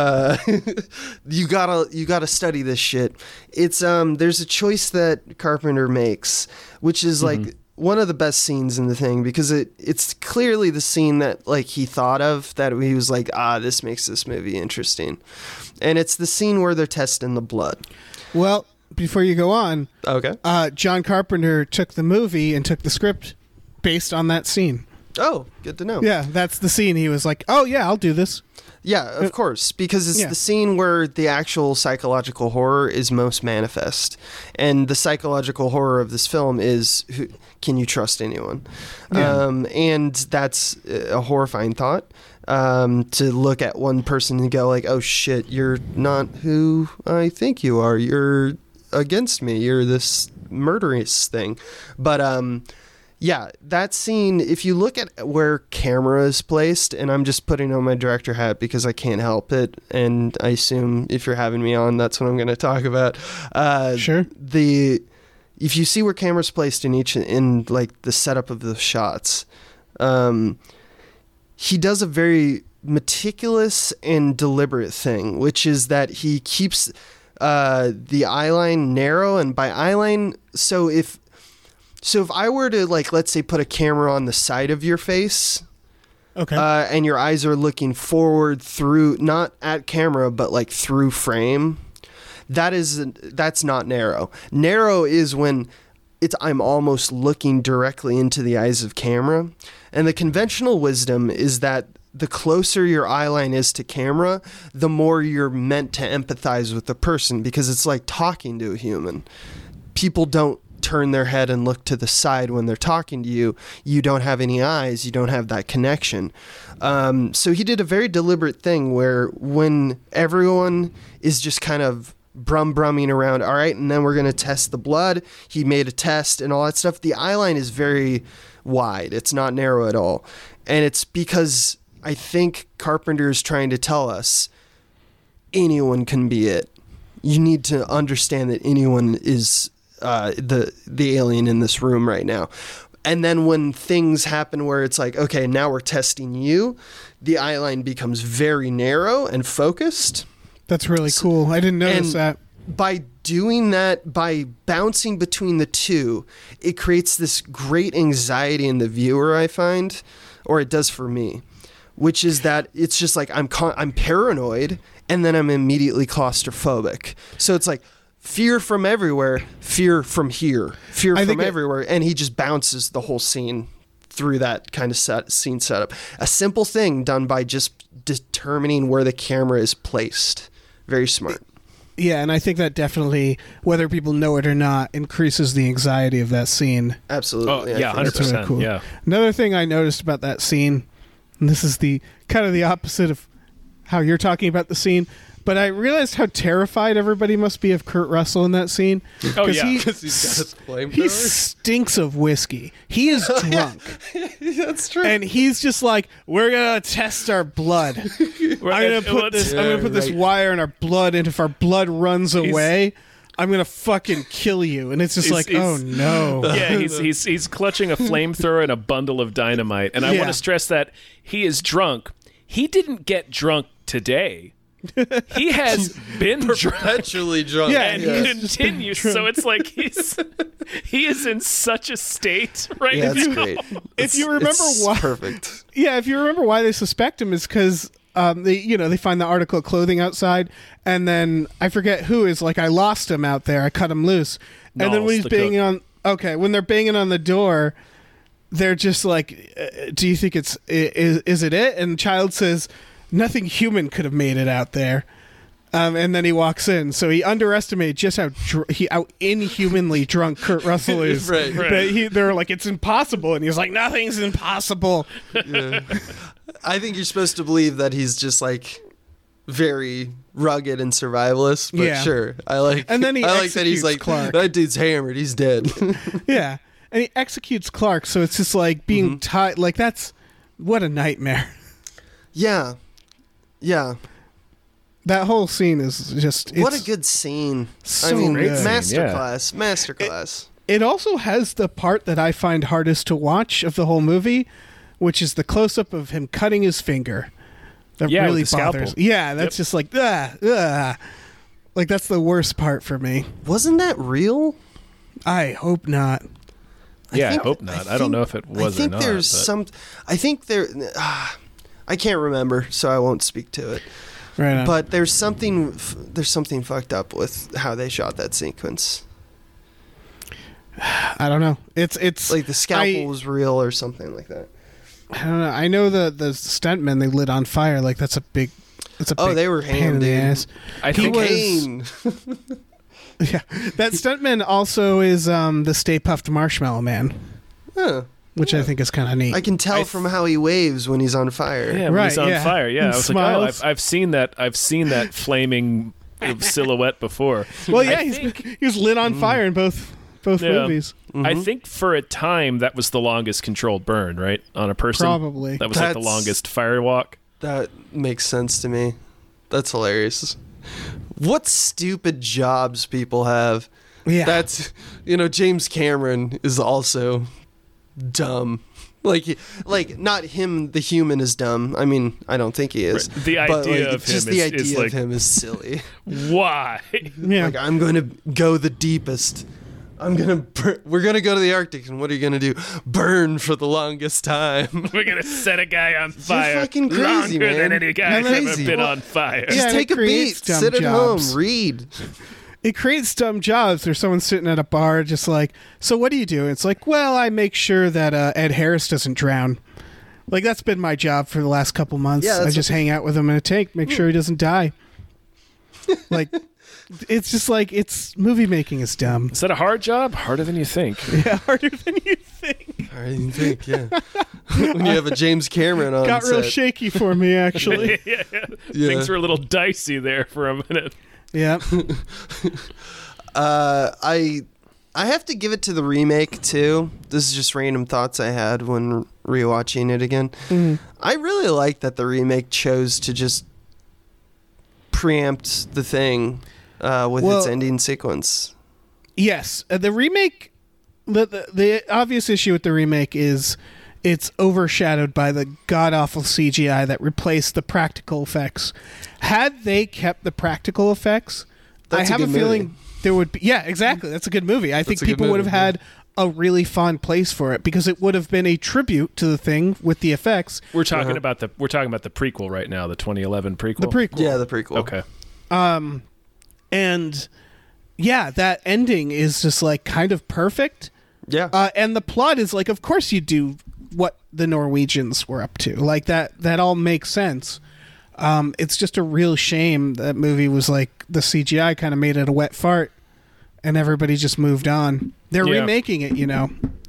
gotta study this shit. It's there's a choice that Carpenter makes, which is like one of the best scenes in the thing, because it's clearly the scene that like he thought of, that he was like, this makes this movie interesting. And it's the scene where they're testing the blood. Well, before you go on, okay. John Carpenter took the movie and took the script based on that scene. Oh, good to know. Yeah, that's the scene. He was like, oh yeah, I'll do this. Yeah, of course, because it's the scene where the actual psychological horror is most manifest. And the psychological horror of this film is, can you trust anyone? Yeah. And that's a horrifying thought. To look at one person and go like, oh shit, you're not who I think you are. You're against me. You're this murderous thing. But yeah, that scene, if you look at where camera is placed, and I'm just putting on my director hat because I can't help it, and I assume if you're having me on, that's what I'm going to talk about. Sure. If you see where camera's placed in like the setup of the shots, he does a very meticulous and deliberate thing, which is that he keeps the eye line narrow. And by eye line, so if I were to, like, let's say put a camera on the side of your face, okay, and your eyes are looking forward through, not at camera, but like through frame, that's not narrow. Narrow is when I'm almost looking directly into the eyes of camera. And the conventional wisdom is that the closer your eye line is to camera, the more you're meant to empathize with the person, because it's like talking to a human. People don't turn their head and look to the side when they're talking to you. You don't have any eyes. You don't have that connection. So he did a very deliberate thing where when everyone is just kind of brumming around, all right, and then we're going to test the blood. He made a test and all that stuff. The eye line is very wide. It's not narrow at all. And it's because I think Carpenter is trying to tell us anyone can be it. You need to understand that anyone is the alien in this room right now. And then when things happen where it's like, okay, now we're testing you, the eye line becomes very narrow and focused. That's really cool. I didn't notice that. By doing that, by bouncing between the two, it creates this great anxiety in the viewer, I find, or it does for me, which is that it's just like I'm paranoid, and then I'm immediately claustrophobic. So it's like fear from everywhere, fear from here, fear from everywhere, and he just bounces the whole scene through that kind of scene setup. A simple thing done by just determining where the camera is placed. Very smart. Yeah, and I think that definitely, whether people know it or not, increases the anxiety of that scene. Absolutely. Oh, yeah, I think 100%. so. Really cool. Yeah. Another thing I noticed about that scene, and this is the kind of the opposite of how you're talking about the scene, but I realized how terrified everybody must be of Kurt Russell in that scene. Oh, yeah. Because he's got his flamethrower. He stinks of whiskey. He is drunk. That's true. And he's just like, we're gonna test our blood. I'm gonna put this. I'm gonna put this right. wire in our blood, and if our blood runs away, I'm gonna fucking kill you. And it's just like, oh no. Yeah, he's clutching a flamethrower and a bundle of dynamite. And I Yeah. want to stress that he is drunk. He didn't get drunk today. He has been drunk Perpetually drunk. Yeah, and yeah. continues. So it's like he is in such a state right Yeah, now. that's great. If you remember It's why, perfect. yeah, if you remember why they suspect him is because they find the article of clothing outside, and then I forget who is like, I lost him out there, I cut him loose, and then when Knowles, he's the banging cook. when they're banging on the door, they're just like, do you think is it? And Child says, nothing human could have made it out there. And then he walks in, so he underestimated just how inhumanly drunk Kurt Russell is. Right. But they're like, it's impossible, and he's like, nothing's impossible. Yeah. I think you're supposed to believe that he's just like very rugged and survivalist, but Yeah. sure. I like And then he I like that he's executes like, Clark. that dude's hammered, he's dead. Yeah, and he executes Clark, so it's just like being tied. Like, that's what a nightmare. Yeah. Yeah. That whole scene is just What it's- a good scene. So I mean, good. masterclass. Masterclass. It also has the part that I find hardest to watch of the whole movie, which is the close up of him cutting his finger. That Yeah, with really the scalpel. bothers. Yeah, that's just like like that's the worst part for me. Wasn't that real? I hope not. Yeah, I think- hope not. I don't know if it was I think or not. there's but- some. I think there. I can't remember, so I won't speak to it. Right on. But there's something. There's something fucked up with how they shot that sequence. I don't know. It's Like the scalpel was real or something like that. I don't know. I know the stuntmen they lit on fire. Like that's a big. Oh, big they were pain ham, in the dude. ass. I think Cocaine. Yeah, that stuntman also is the Stay Puft Marshmallow Man, Huh. which I think is kind of neat. I can tell from how he waves when he's on fire. Yeah, when Right, he's on yeah. fire. Yeah, And I was smiles. like, oh, I've seen that. I've seen that flaming silhouette before. Well, yeah, I he's, think, he was lit on fire in both Yeah. movies. I think for a time that was the longest controlled burn, right, on a person. Probably. That was like the That's- longest firewalk. That makes sense to me. That's hilarious. What stupid jobs people have. Yeah. That's, James Cameron is also dumb. Like not him, the human is dumb. I mean, I don't think he is. Right. The But, idea like, of him just is- the is idea like- of him is silly. Why? Yeah. Like, I'm going to go the deepest. We're going to go to the Arctic, and what are you going to do? Burn for the longest time. We're gonna set a guy on fire fucking crazy, longer than man. any guy's You're ever crazy. been Well, on fire. Yeah, Just and take it a beat, creates dumb sit at jobs. home, read. It creates dumb jobs. There's someone sitting at a bar just like, so what do you do? It's like, well, I make sure that Ed Harris doesn't drown. Like, that's been my job for the last couple months. Yeah, I that's just hang out with him in a tank, make sure he doesn't die. Like, it's just like, it's movie making is dumb. Is that a hard job? Harder than you think. Yeah, harder than you think. I didn't think, yeah. When you have a James Cameron on Got real set. shaky for me, actually. yeah. Yeah. Things were a little dicey there for a minute. Yeah. I have to give it to the remake too. This is just random thoughts I had when rewatching it again. I really like that the remake chose to just preempt the thing with its Well- ending sequence. Yes, the remake. The obvious issue with the remake is it's overshadowed by the god awful CGI that replaced the practical effects. Had they kept the practical effects, That's I a have a good feeling movie. there would be. Yeah, exactly. That's a good movie. I think That's a good people would have movie, had a really fond place for it because it would have been a tribute to the thing with the effects. We're talking about the prequel right now, the 2011 prequel. The prequel. Yeah, the prequel. Okay. And yeah, that ending is just like kind of perfect. Yeah. And the plot is like, of course you do what the Norwegians were up to. Like that all makes sense. It's just a real shame that movie was like the CGI kind of made it a wet fart, and everybody just moved on. They're remaking it, you know.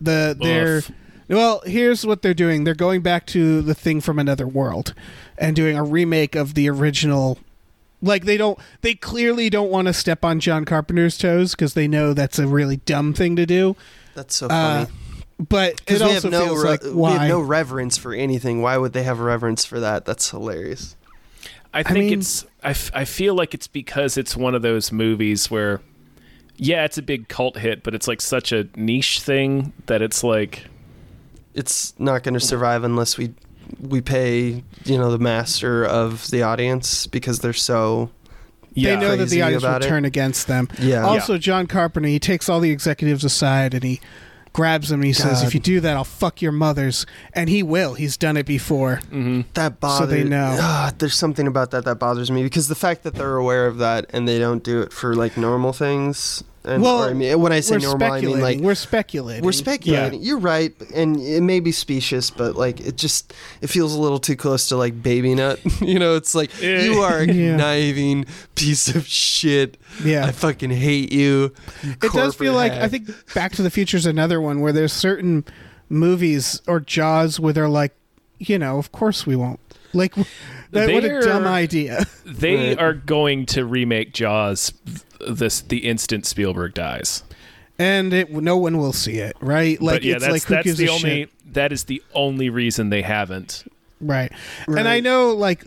Well, here's what they're doing. They're going back to The Thing from Another World and doing a remake of the original. Like, they clearly don't want to step on John Carpenter's toes because they know that's a really dumb thing to do. That's so funny. But it also feels like, why? We have no reverence for anything. Why would they have reverence for that? That's hilarious. I feel like it's because it's one of those movies where, yeah, it's a big cult hit, but it's like such a niche thing that it's like... It's not going to survive unless we pay, the master of the audience because they're so... Yeah. They know that the audience will it. Turn against them. Yeah. Also, John Carpenter, he takes all the executives aside and he grabs them and he says, if you do that, I'll fuck your mothers. And he will. He's done it before. Mm-hmm. That bothers me. So they know. There's something about that bothers me because the fact that they're aware of that and they don't do it for like normal things... And, when I say normal, I mean like we're speculating. We're speculating. Yeah. You're right, and it may be specious, but like it feels a little too close to like Baby Nut. It's like you are a conniving piece of shit. Yeah, I fucking hate you. It does feel like I think Back to the Future is another one where there's certain movies or Jaws where they're like, of course we won't. Like, what a dumb idea. They are going to remake Jaws the instant Spielberg dies. And no one will see it, right? Like, but yeah, it's like, who gives a shit? That is the only reason they haven't. Right. And I know, like,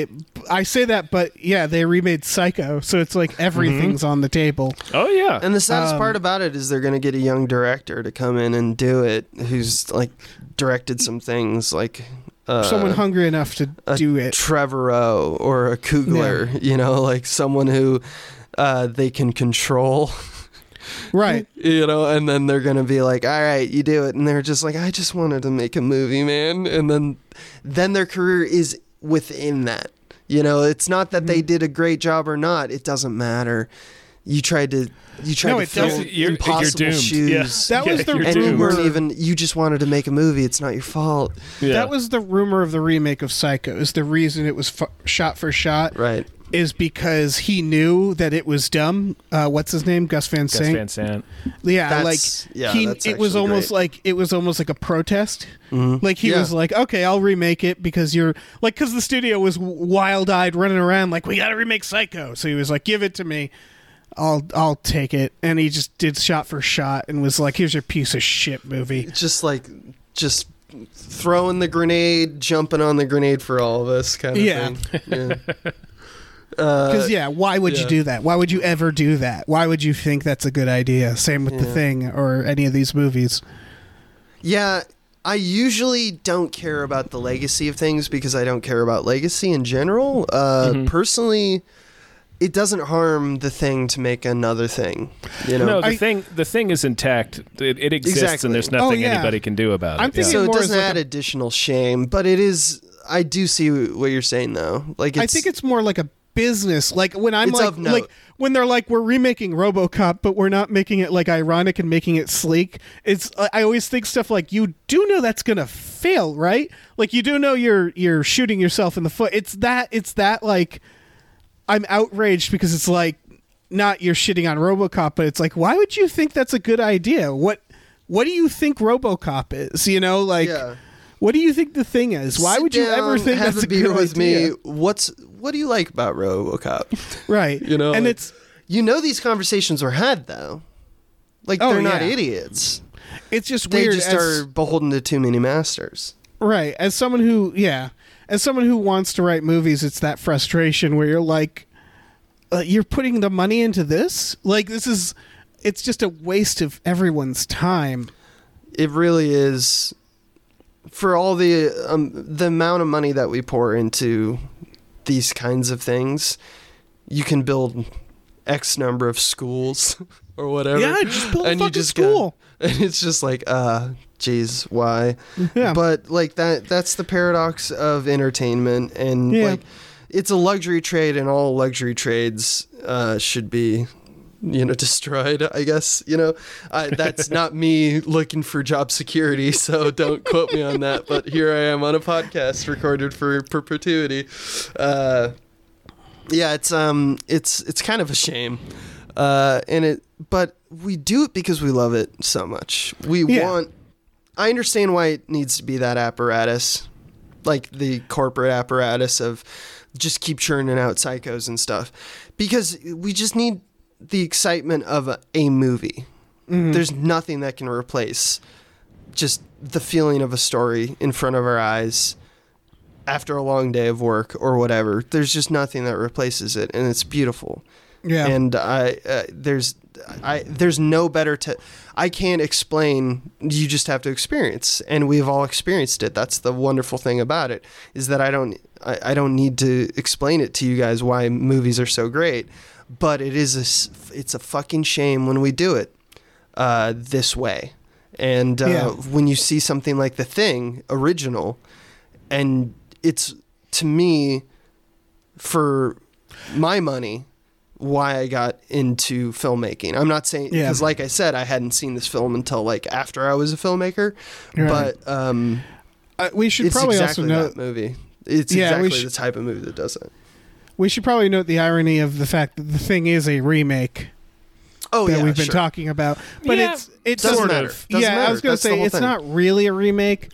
I say that, but yeah, they remade Psycho, so it's like everything's on the table. Oh, yeah. And the saddest part about it is they're going to get a young director to come in and do it who's, like, directed some things, like... someone hungry enough to do it. Trevorrow or a Coogler, like someone who they can control. Right. And then they're going to be like, all right, you do it. And they're just like, I just wanted to make a movie, man. And then their career is within that. It's not that they did a great job or not. It doesn't matter. You tried to fill impossible shoes. Yeah. That was the rumor. And you weren't even. You just wanted to make a movie. It's not your fault. Yeah. That was the rumor of the remake of Psycho. Is the reason it was shot for shot. Right. Is because he knew that it was dumb. What's his name? Gus Van Sant. Gus Van Sant. Yeah, it was almost like a protest. Mm-hmm. Like he was like, okay, I'll remake it because because the studio was wild-eyed running around like, we got to remake Psycho. So he was like, give it to me. I'll take it. And he just did shot for shot and was like, here's your piece of shit movie. Just throwing the grenade, jumping on the grenade for all of us kind of thing. Yeah. Because why would you do that? Why would you ever do that? Why would you think that's a good idea? Same with The Thing or any of these movies. Yeah, I usually don't care about the legacy of things because I don't care about legacy in general. Personally, it doesn't harm The Thing to make another thing. No, the thing is intact. It exists, exactly. And there's nothing anybody can do about it. So it doesn't add additional shame, but it is. I do see what you're saying though. Like, I think it's more like a business. Like when I'm like when they're like, we're remaking RoboCop, but we're not making it like ironic and making it sleek. I always think stuff like, you do know that's gonna fail, right? Like you do know you're shooting yourself in the foot. It's that like, I'm outraged because it's like, not you're shitting on RoboCop, but it's like, why would you think that's a good idea? What do you think RoboCop is? What do you think The Thing is? Why would you ever think that's a good idea? Have a beer with me. What do you like about RoboCop? Right. And it's these conversations are had though. Like they're not idiots. It's just weird. They just are beholden to too many masters. Right. As someone who wants to write movies, it's that frustration where you're like, you're putting the money into this? Like it's just a waste of everyone's time. It really is. For all the amount of money that we pour into these kinds of things, you can build X number of schools or whatever. Yeah, just build a fucking school. And it's just like, geez, why? Yeah. But like that's the paradox of entertainment, and like it's a luxury trade, and all luxury trades should be destroyed, I guess. That's not me looking for job security, so don't quote me on that. But here I am on a podcast recorded for perpetuity. It's kind of a shame. But we do it because we love it so much. I understand why it needs to be that apparatus, like the corporate apparatus of just keep churning out psychos and stuff, because we just need the excitement of a movie. Mm-hmm. There's nothing that can replace just the feeling of a story in front of our eyes after a long day of work or whatever. There's just nothing that replaces it, and it's beautiful. Yeah. And there's no better I can't explain. You just have to experience, and we've all experienced it. That's the wonderful thing about it, is that I don't need to explain it to you guys why movies are so great. But it's a fucking shame when we do it this way. And when you see something like The Thing original, and it's, to me, for my money, why I got into filmmaking. I'm not saying, because like I said, I hadn't seen this film until like after I was a filmmaker. Right. But we should probably exactly also note that movie. It's exactly the type of movie that does it. We should probably note the irony of the fact that The Thing is a remake. That we've been talking about, but it doesn't matter. I was going to say it's not really a remake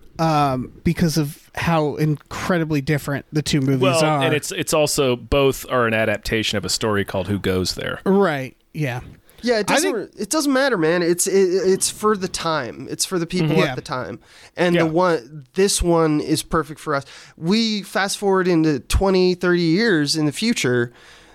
because of how incredibly different the two movies are. And it's also both are an adaptation of a story called Who Goes There. Right. Yeah. Yeah, it doesn't matter, man. It's for the time. It's for the people at the time. And this one is perfect for us. We fast forward into 20, 30 years in the future,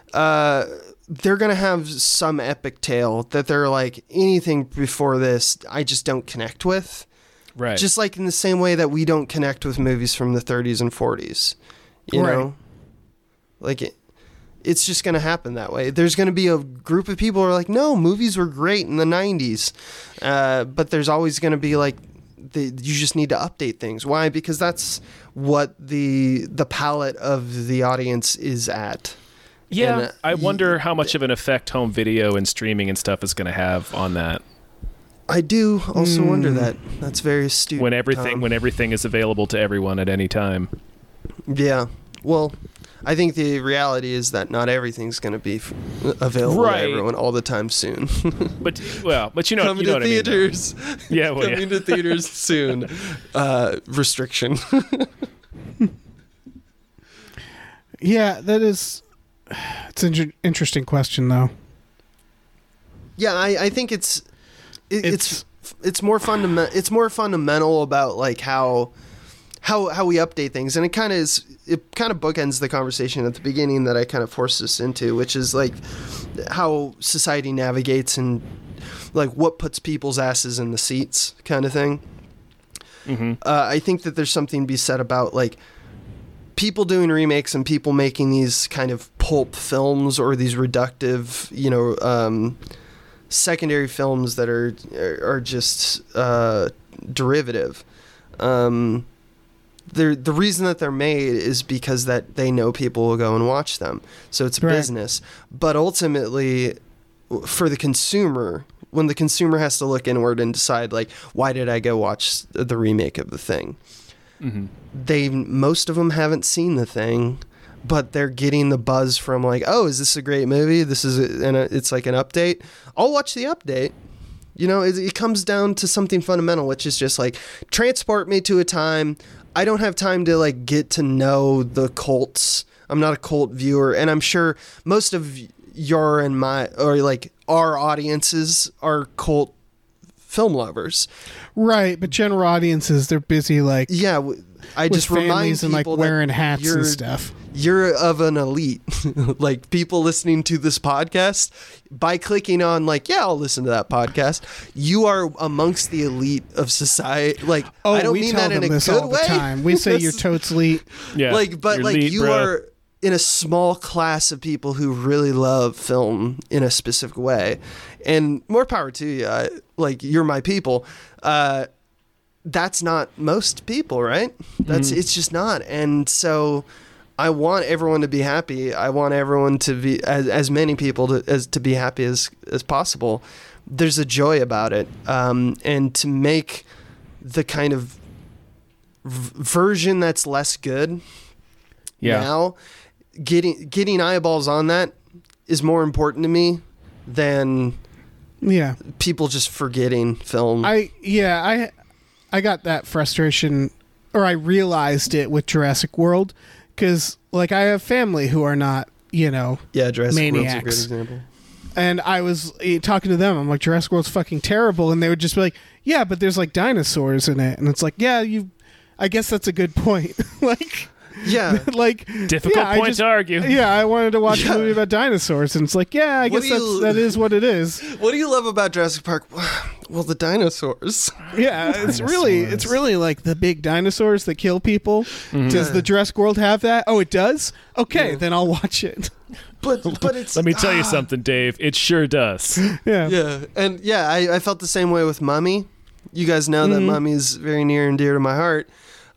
they're going to have some epic tale that they're like, anything before this, I just don't connect with. Right. Just like in the same way that we don't connect with movies from the 30s and 40s. You know? Like it's just going to happen that way. There's going to be a group of people who are like, no, movies were great in the 90s. But there's always going to be like, you just need to update things. Why? Because that's what the palette of the audience is at. Yeah, and, I wonder how much of an effect home video and streaming and stuff is going to have on that. I do also wonder that. That's very astute. When everything is available to everyone at any time. Yeah. Well, I think the reality is that not everything's going to be available to everyone all the time soon. but you know, coming you know to theaters. Coming to theaters soon. Restriction. Yeah, it's an interesting question, though. Yeah, I think it's more fundamental. It's more fundamental about like how we update things, and it kind of bookends the conversation at the beginning that I kind of forced us into, which is like how society navigates and like what puts people's asses in the seats, kind of thing. Mm-hmm. I think that there's something to be said about like people doing remakes and people making these kind of pulp films or these reductive, secondary films that are just derivative. The reason that they're made is because that they know people will go and watch them. So it's a business. But ultimately, for the consumer, when the consumer has to look inward and decide, like, why did I go watch the remake of The Thing? Mm-hmm. Most of them haven't seen The Thing, but they're getting the buzz from like, oh, is this a great movie? It's like an update. I'll watch the update. It comes down to something fundamental, which is just like, transport me to a time. I don't have time to like get to know the cults. I'm not a cult viewer, and I'm sure most of your and my, or like our audiences are cult film lovers. Right, but general audiences, they're busy like I just remind people and like wearing hats and stuff. You're of an elite. Like people listening to this podcast, by clicking on like, I'll listen to that podcast, you are amongst the elite of society. Like, I don't mean that in a good way. Time. We say you're totes elite. Yeah, but like elite, you bro. Are in a small class of people who really love film in a specific way, and more power to you. Like, you're my people. That's not most people, right? It's just not. And so I want everyone to be happy. I want everyone to be as many people to be happy as possible. There's a joy about it, and to make the kind of version that's less good now, getting eyeballs on that is more important to me than people just forgetting film. I got that frustration, or I realized it with Jurassic World, because like I have family who are not, Jurassic maniacs. World's a great example. And I was talking to them. I'm like, Jurassic World's fucking terrible, and they would just be like, yeah, but there's like dinosaurs in it, and it's like, yeah, I guess that's a good point. Like. Yeah. Like difficult point to argue. Yeah, I wanted to watch a movie about dinosaurs, and it's like, yeah, I guess that is what it is. What do you love about Jurassic Park? Well, the dinosaurs. Yeah, it's really like the big dinosaurs that kill people. Mm-hmm. Does the Jurassic World have that? Oh, it does? Okay, then I'll watch it. But it's let me tell you something, Dave. It sure does. Yeah. Yeah. And I felt the same way with Mummy. You guys know that Mummy's very near and dear to my heart.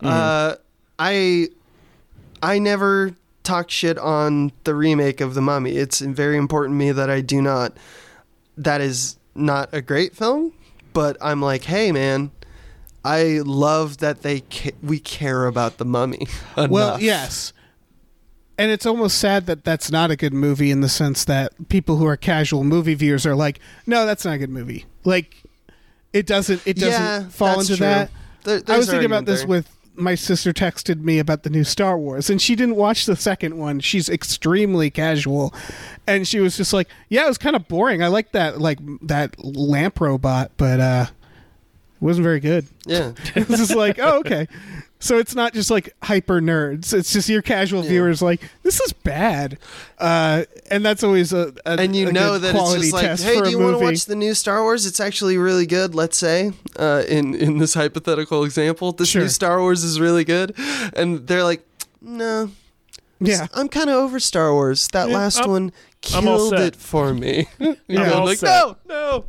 I never talk shit on the remake of The Mummy. It's very important to me that I do not. That is not a great film, but I'm like, hey, man, I love that we care about The Mummy enough. Well, yes. And it's almost sad that that's not a good movie, in the sense that people who are casual movie viewers are like, no, that's not a good movie. Like, it doesn't fall into true. that. I was thinking about this there. with my sister texted me about the new Star Wars, and she didn't watch the second one. She's extremely casual, and she was just like, yeah, it was kind of boring. I liked that lamp robot, but it wasn't very good. Yeah. It's just like, oh, okay. So it's not just like hyper nerds. It's just your casual viewers like, this is bad. And that's always a and you a know good that it's quality just like, test hey, for do a you want to movie. watch the new Star Wars? It's actually really good, let's say, in this hypothetical example. This new Star Wars is really good. And they're like, no. Yeah. I'm kind of over Star Wars. That last one killed it for me. I'm like, set. no.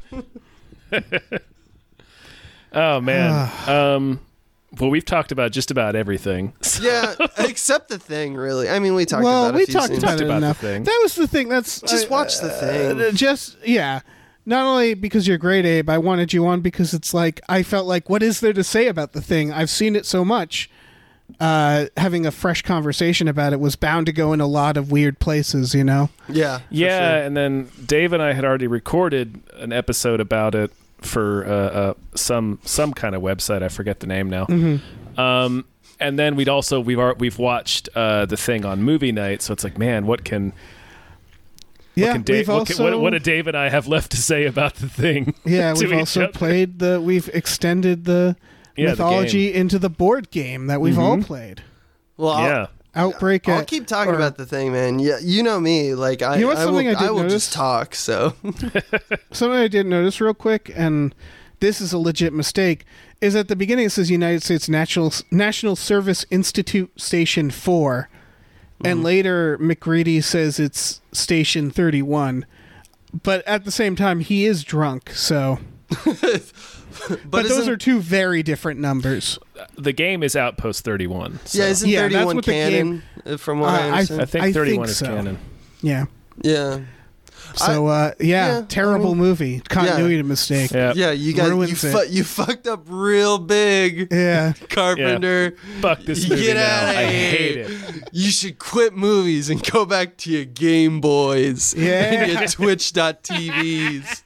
Oh, man. Well, we've talked about just about everything. Yeah, except The Thing, really. I mean, we talked about we a few talked scenes. about it about enough. The Thing. That was the thing. That's Just watch The Thing. Not only because you're great, Abe, I wanted you on because it's like, I felt like, what is there to say about The Thing? I've seen it so much. Having a fresh conversation about it was bound to go in a lot of weird places, Yeah. Yeah, sure. and then Dave and I had already recorded an episode about it for some kind of website. I forget the name now. Mm-hmm. And then we've watched The Thing on movie night. So it's like, man, what can what do Dave and I have left to say about The Thing? Yeah, to we've each also other? we've extended the mythology into the board game that we've all played. Well, Outbreak. I'll keep talking about The Thing, man. Yeah, you know me. Like, I will just talk. So something I did notice real quick, and this is a legit mistake, is at the beginning it says United States National Service Institute Station 4, and later McReady says it's Station 31. But at the same time, he is drunk, so. But those are two very different numbers. The game is Outpost 31. So. Yeah, isn't 31 that's what canon? From what I understand, I think 31 is so. canon. Yeah. Yeah. So terrible movie, continuity mistake. Yeah. You guys, you fucked up real big. Yeah, Carpenter. Fuck this movie Get now. out of I here. hate it. You should quit movies and go back to your Game Boys and your Twitch.tvs.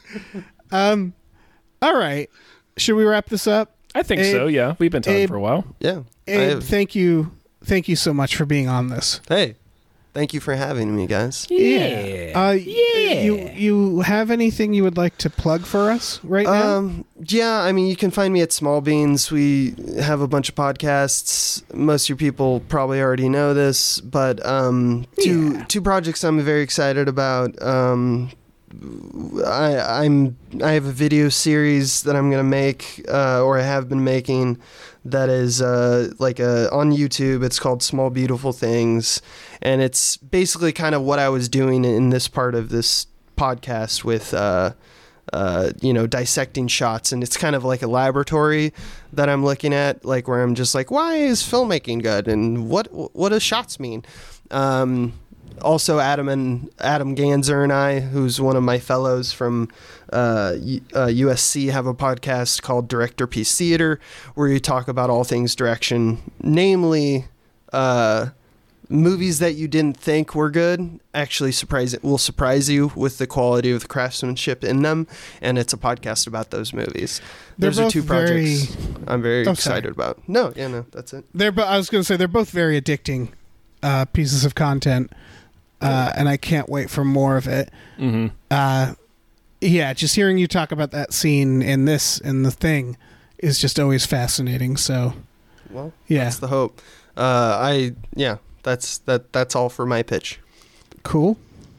All right. Should we wrap this up? I think Abe, so. Yeah, we've been talking Abe, for a while. Yeah. Abe, thank you so much for being on this. Hey, thank you for having me, guys. Yeah. You have anything you would like to plug for us right now? Yeah, I mean, you can find me at Small Beans. We have a bunch of podcasts. Most of your people probably already know this, but two projects I'm very excited about. I have a video series that I'm gonna make, or I have been making, that is on YouTube. It's called Small Beautiful Things, and it's basically kind of what I was doing in this part of this podcast with dissecting shots, and it's kind of like a laboratory that I'm looking at, like where I'm just like, why is filmmaking good, and what do shots mean? Also, Adam Ganzer and I, who's one of my fellows from USC, have a podcast called Director Piece Theater, where you talk about all things direction, namely movies that you didn't think were good actually will surprise you with the quality of the craftsmanship in them, and it's a podcast about those movies. Those are two projects I'm very excited about. No, that's it. I was going to say they're both very addicting pieces of content, and I can't wait for more of it. Mm-hmm. Just hearing you talk about that scene in The Thing is just always fascinating. So, well, that's the hope. That's all for my pitch. Cool.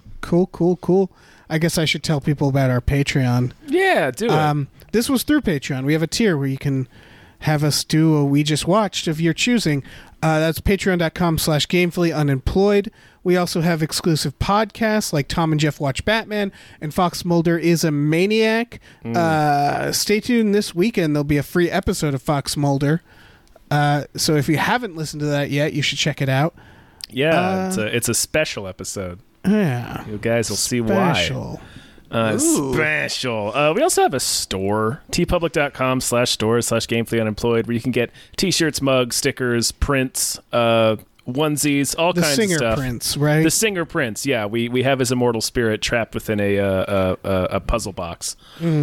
I guess I should tell people about our Patreon. Yeah, do it. This was through Patreon. We have a tier where you can have us do a We Just Watched of your choosing. That's patreon.com/gamefullyunemployed. We also have exclusive podcasts like Tom and Jeff Watch Batman and Fox Mulder is a Maniac. Stay tuned this weekend. There'll be a free episode of Fox Mulder. So if you haven't listened to that yet, you should check it out. Yeah, it's a special episode. Yeah. You guys will see why. Special. We also have a store, tpublic.com/store/gamefullyunemployed, where you can get t-shirts, mugs, stickers, prints, onesies, all kinds of stuff. The singer prints, right? The singer prints, yeah. We have his immortal spirit trapped within a puzzle box.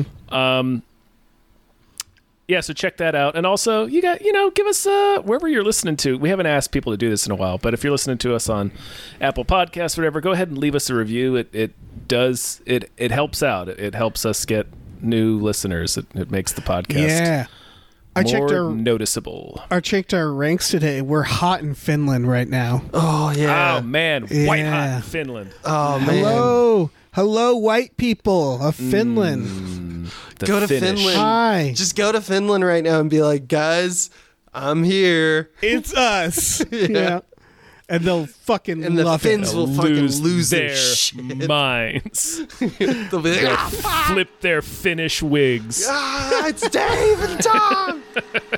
Yeah, so check that out. And also, you got, give us wherever you're listening to. We haven't asked people to do this in a while, but if you're listening to us on Apple Podcasts or whatever, go ahead and leave us a review. It helps out. It helps us get new listeners. It makes the podcast more noticeable. I checked our ranks today. We're hot in Finland right now. Oh, yeah. Oh, man. White hot in Finland. Oh, man. Hello, white people of Finland. Go to Finland. Hi. Just go to Finland right now and be like, guys, I'm here. It's us. Yeah. And they'll fucking and love the Finns it. will fucking lose their shit. minds. They'll be like, flip their Finnish wigs. It's Dave and Tom.